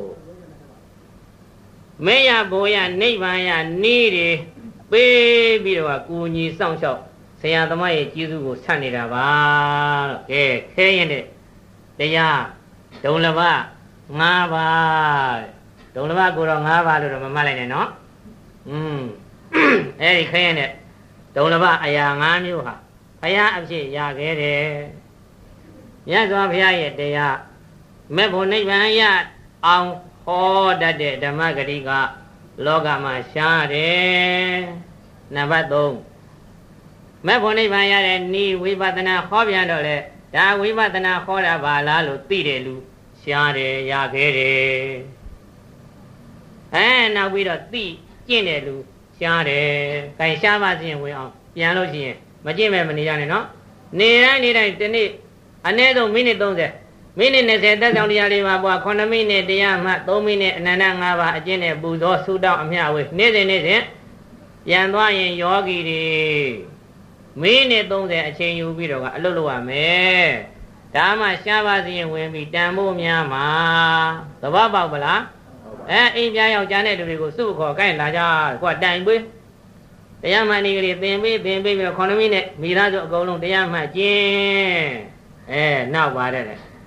မေယဘောယနိဗ္ဗာန်ယနီးတွေပေးပြီးတော့ကူညီစောင့်ရှောက်ဆရာသမားရဲ့ကျေးဇူးကိုဆက်နေတာပါတော့ကဲခဲရင်တဲ့တရားဒုံလဘငါးပါးဒုံလဘကိုတော့ငါးပါးလို့တော့မမှတ်လိုက်နဲ့နော်อืมအဲ့ဒီခရင်တဲ့ဒုံလဘအရာ၅မျိုးဟာဘုရားအဖြစ်ရခဲ့တယ်မြတ်စွာဘုရားရဲ့တရားမဲ့ဖို့နိဗ္ဗာန်ရအောင်ဟောတတ်တဲ့ဓမ္မဂတိကလောကမှာရှားတယ်နံပါတ်၃မဲ့ဖို့နိဗ္ဗာန်ရတဲ့နိဝိပဿနာဟောပြန်တော့လေဒါဝိပဿနာခေါ်တာပါလားလို့သိတယ်လူရှားတယ်ရခဲ့တယ်အဲနောက်ပြီးတော့သိကျင့်တယ်လူရှားတယ်ခိုင်ရှားပါစေရင်ဝင်အောင်ပြန်လို့ရှိရင်မကျင့်မဲ့မနေရနဲ့နော်နေတိုင်းနေတိုင်းဒီနေ့အနည်းဆုံးမိနစ်သုံးဆယ်မိနစ်၂၀သက်ဆောင်တရားလေးပါပွားခုနှစ်မိနစ်တရားမှသုံးမိနစ်အနန္တ၅ပါးအကျင့်နဲ့ပူဇော်ဆုတောင်းအမျှဝေနေ့စဉ်နေ့စဉ်ပြန်သွားရင်ယောဂီတွေမိနစ်သုံးဆယ်အချိန်ယူပြီးတော့ကအလုပ်လုပ်ရမယ်ဒါမှရှားပါစေရင်ဝင်ပြီးတန်ဖို့များမှာသဘောပေါက်ပလားအဲအိမ်ပြယောက်ျားတဲ့လူတွေကိုစုခေါ်ကိုင်းလာကြကိုကတိုင်ပေးတရားမှန်နေကလေးသင်ပေးသင်ပေးပြီးတော့ခုနှစ်မိနစ်မိသားစုအကုန်လုံးတရားမှန်ကျင်းအဲနောက်ပါတယ်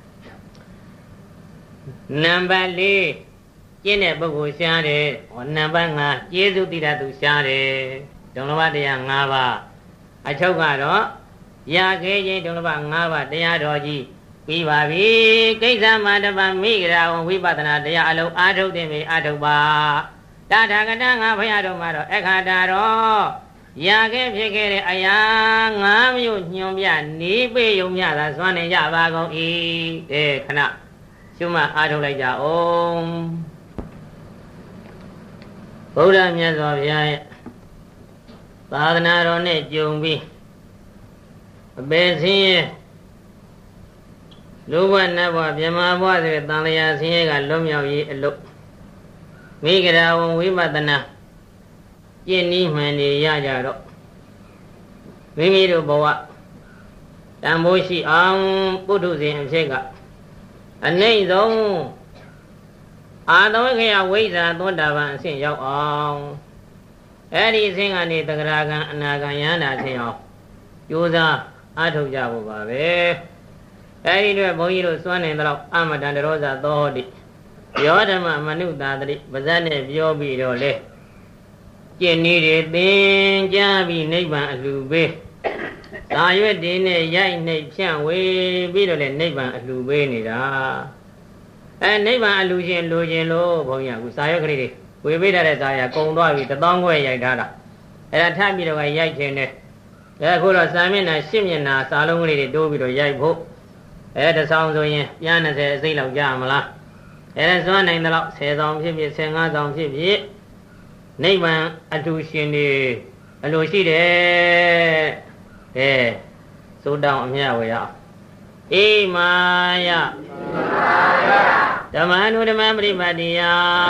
နံပါတ်၄ကျင့်တဲ့ပုဂ္ဂိုလ်ရှားတယ်ဟောနံပါတ်၅ကျေးဇူးတည်တဲ့သူရှားတယ်ဒုံလဘတရား၅ပါးအချုပ်ကတော့ရခဲ့ခြင်းဒုံလဘ၅ပါးတရားတော်ကြီးပြီးပါပြီကိစ္စမတပမိဂရာဝဝိပဿနာတရားအလုံးအာထုတ်တယ်မေအာထုတ်ပါတထာဂတငါဘုရားတော်မှာတော့အခါတာတော့ရခဲ့ဖြစ်ခဲ့တဲ့အရာ၅မျိုးညွန်ပြနေပေယုံမြသာစွမ်းနေကြပါကုန်၏တဲ့ခဏရှုမှတ်အားထုတ်လိုက်ကြအောင်ဗုဒ္ဓမြတ်စွာဘုရားရဲ့သာသနာတော်နဲ့ကြုံပြီးအပေဆင်းရဲလူဘဝနတ်ဘဝမြမဘဝဆိုတဲ့တန်လျာဆင်းရဲကလွတ်မြောက်ရေးအလို့မိဂရာဝဝိပဿနာကျင့်နည်းမှန်နေရကြတော့မိမိတို့ဘဝတန်ဖိုးရှိအောင်ပုထုဇဉ်အဖြစ်ကအနှိမ့်ဆုံးအာသဝိခယဝိဇ္ဇာသောတာပန်အဆင့်ရောက်အောင်အဲ့ဒီအဆင့်ကနေတဂရကံအနာကံယန္တာဆင့်အောင်ကြိုးစားအားထုတ်ကြဖို့ပါပဲအဲ့ဒီတော့ဘုန်းကြီးတို့စွမ်းနေတော့အမတန်တရောဇာသောဟောတိယောဓမ္မမနုဿာတိပါဇတ်နဲ့ပြောပြီးတော့လေကျင့်နည်းတွေသင်ကြားပြီးနိဗ္ဗာန်အလှပေးသာရွက်တင်းနဲ့ရိုက်နှိပ်ဖြန့်ဝေပြီးတော့လေနိဗ္ဗာန်အလှပေးနေတာအဲနိဗ္ဗာန်အလှရှင်လိုခြင်းလို့ဘုန်းကြီးကခုစာရွက်ကလေးတွေဝေပေးထားတဲ့စာရကုံသွားပြီတစ်သောင်းခွဲရိုက်ထားတာအဲဒါထပ်ပြီးတော့ရိုက်ခြင်းနဲ့အဲခုတော့စာမျက်နှာရှစ်မျက်နှာစာလုံးကလေးတွေတိုးပြီးတော့ရိုက်ဖို့အဲတစ်ဆောင်ဆိုရင်ပြန်၂၀အစိတ်လောက်ကြာမလားအဲဒါစွမ်းနိုင်တဲ့လောက်၁၀ဆောင်ဖြစ်ဖြစ်၁၅ဆောင်ဖြစ်ဖြစ်နိဗ္ဗာန်အတူရှင်တွေအလိုရှိတယ်အဲသို့တောင်အမြတ်ဝေရအေမာယဓမ္မအနုဓမ္မပရိပတ်တိယ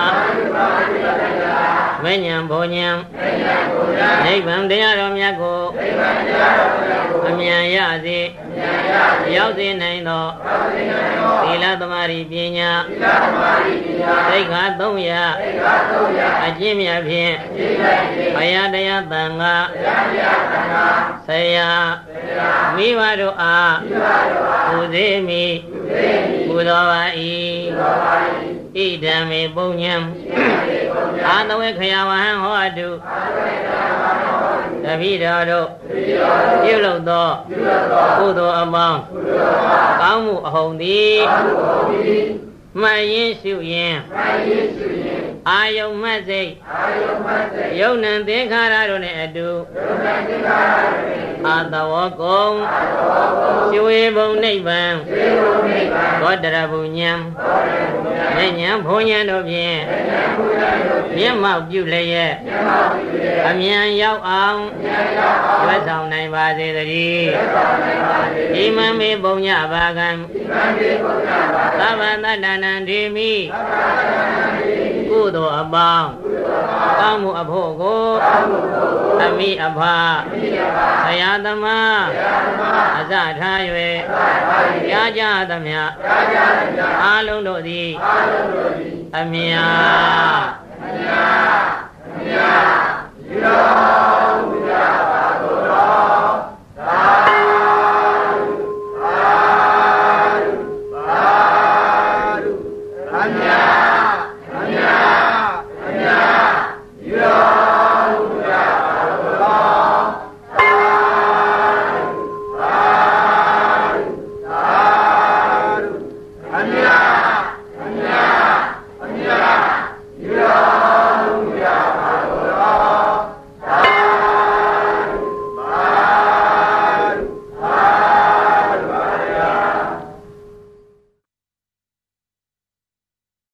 မဉ္ဇဉ်ဘောဉ္ဇဉ်နိဗ္ဗာန်တရားတော်မြတ်ကိုအမြန်ရစေရောက်စေနိုင်သောသီလသမารိပညာသိက္ခာသုံးရာအကျင့်မြတ်ဖြင့်ဘုရားတရားသံဃာဆရာမိဘတို့အားပူဇေမိပူဇော်ပါ၏ဣဒံမေပုညံအာသဝေခယဝဟံဟောတုတပိတော်တို့ပြုလုပ်သောကုသိုလ်အပေါင်းကောင်းမှုအဟုန်သည်မှန်ရင်ရှုရင်အာယုံမတ်စိတ်ယုံနံသင်္ခါရတို့နဲ့အတူအာသဝကုံရွှေဘုံနိဗ္ဗာန်သောတရဘုညံဉာဏ်ဘုံဉာဏ်တို့ဖြင့်မျက်မှောက်ပြုလျက်အမြန်ရောက်အောင်ရွတ်ဆောင်နိုင်ပါစေတည်းဣမံမေပုံညဘာကံသဗ္ဗတတ္တနံဒေမိကုသိုလ်အပေါင်းကောင်းမှုအဖို့ကိုအမိအဖဆရာသမားအစထား၍ကြားကြသမျှအာလုံးတို့သည်အမြတ်အမြတ်အမြတ်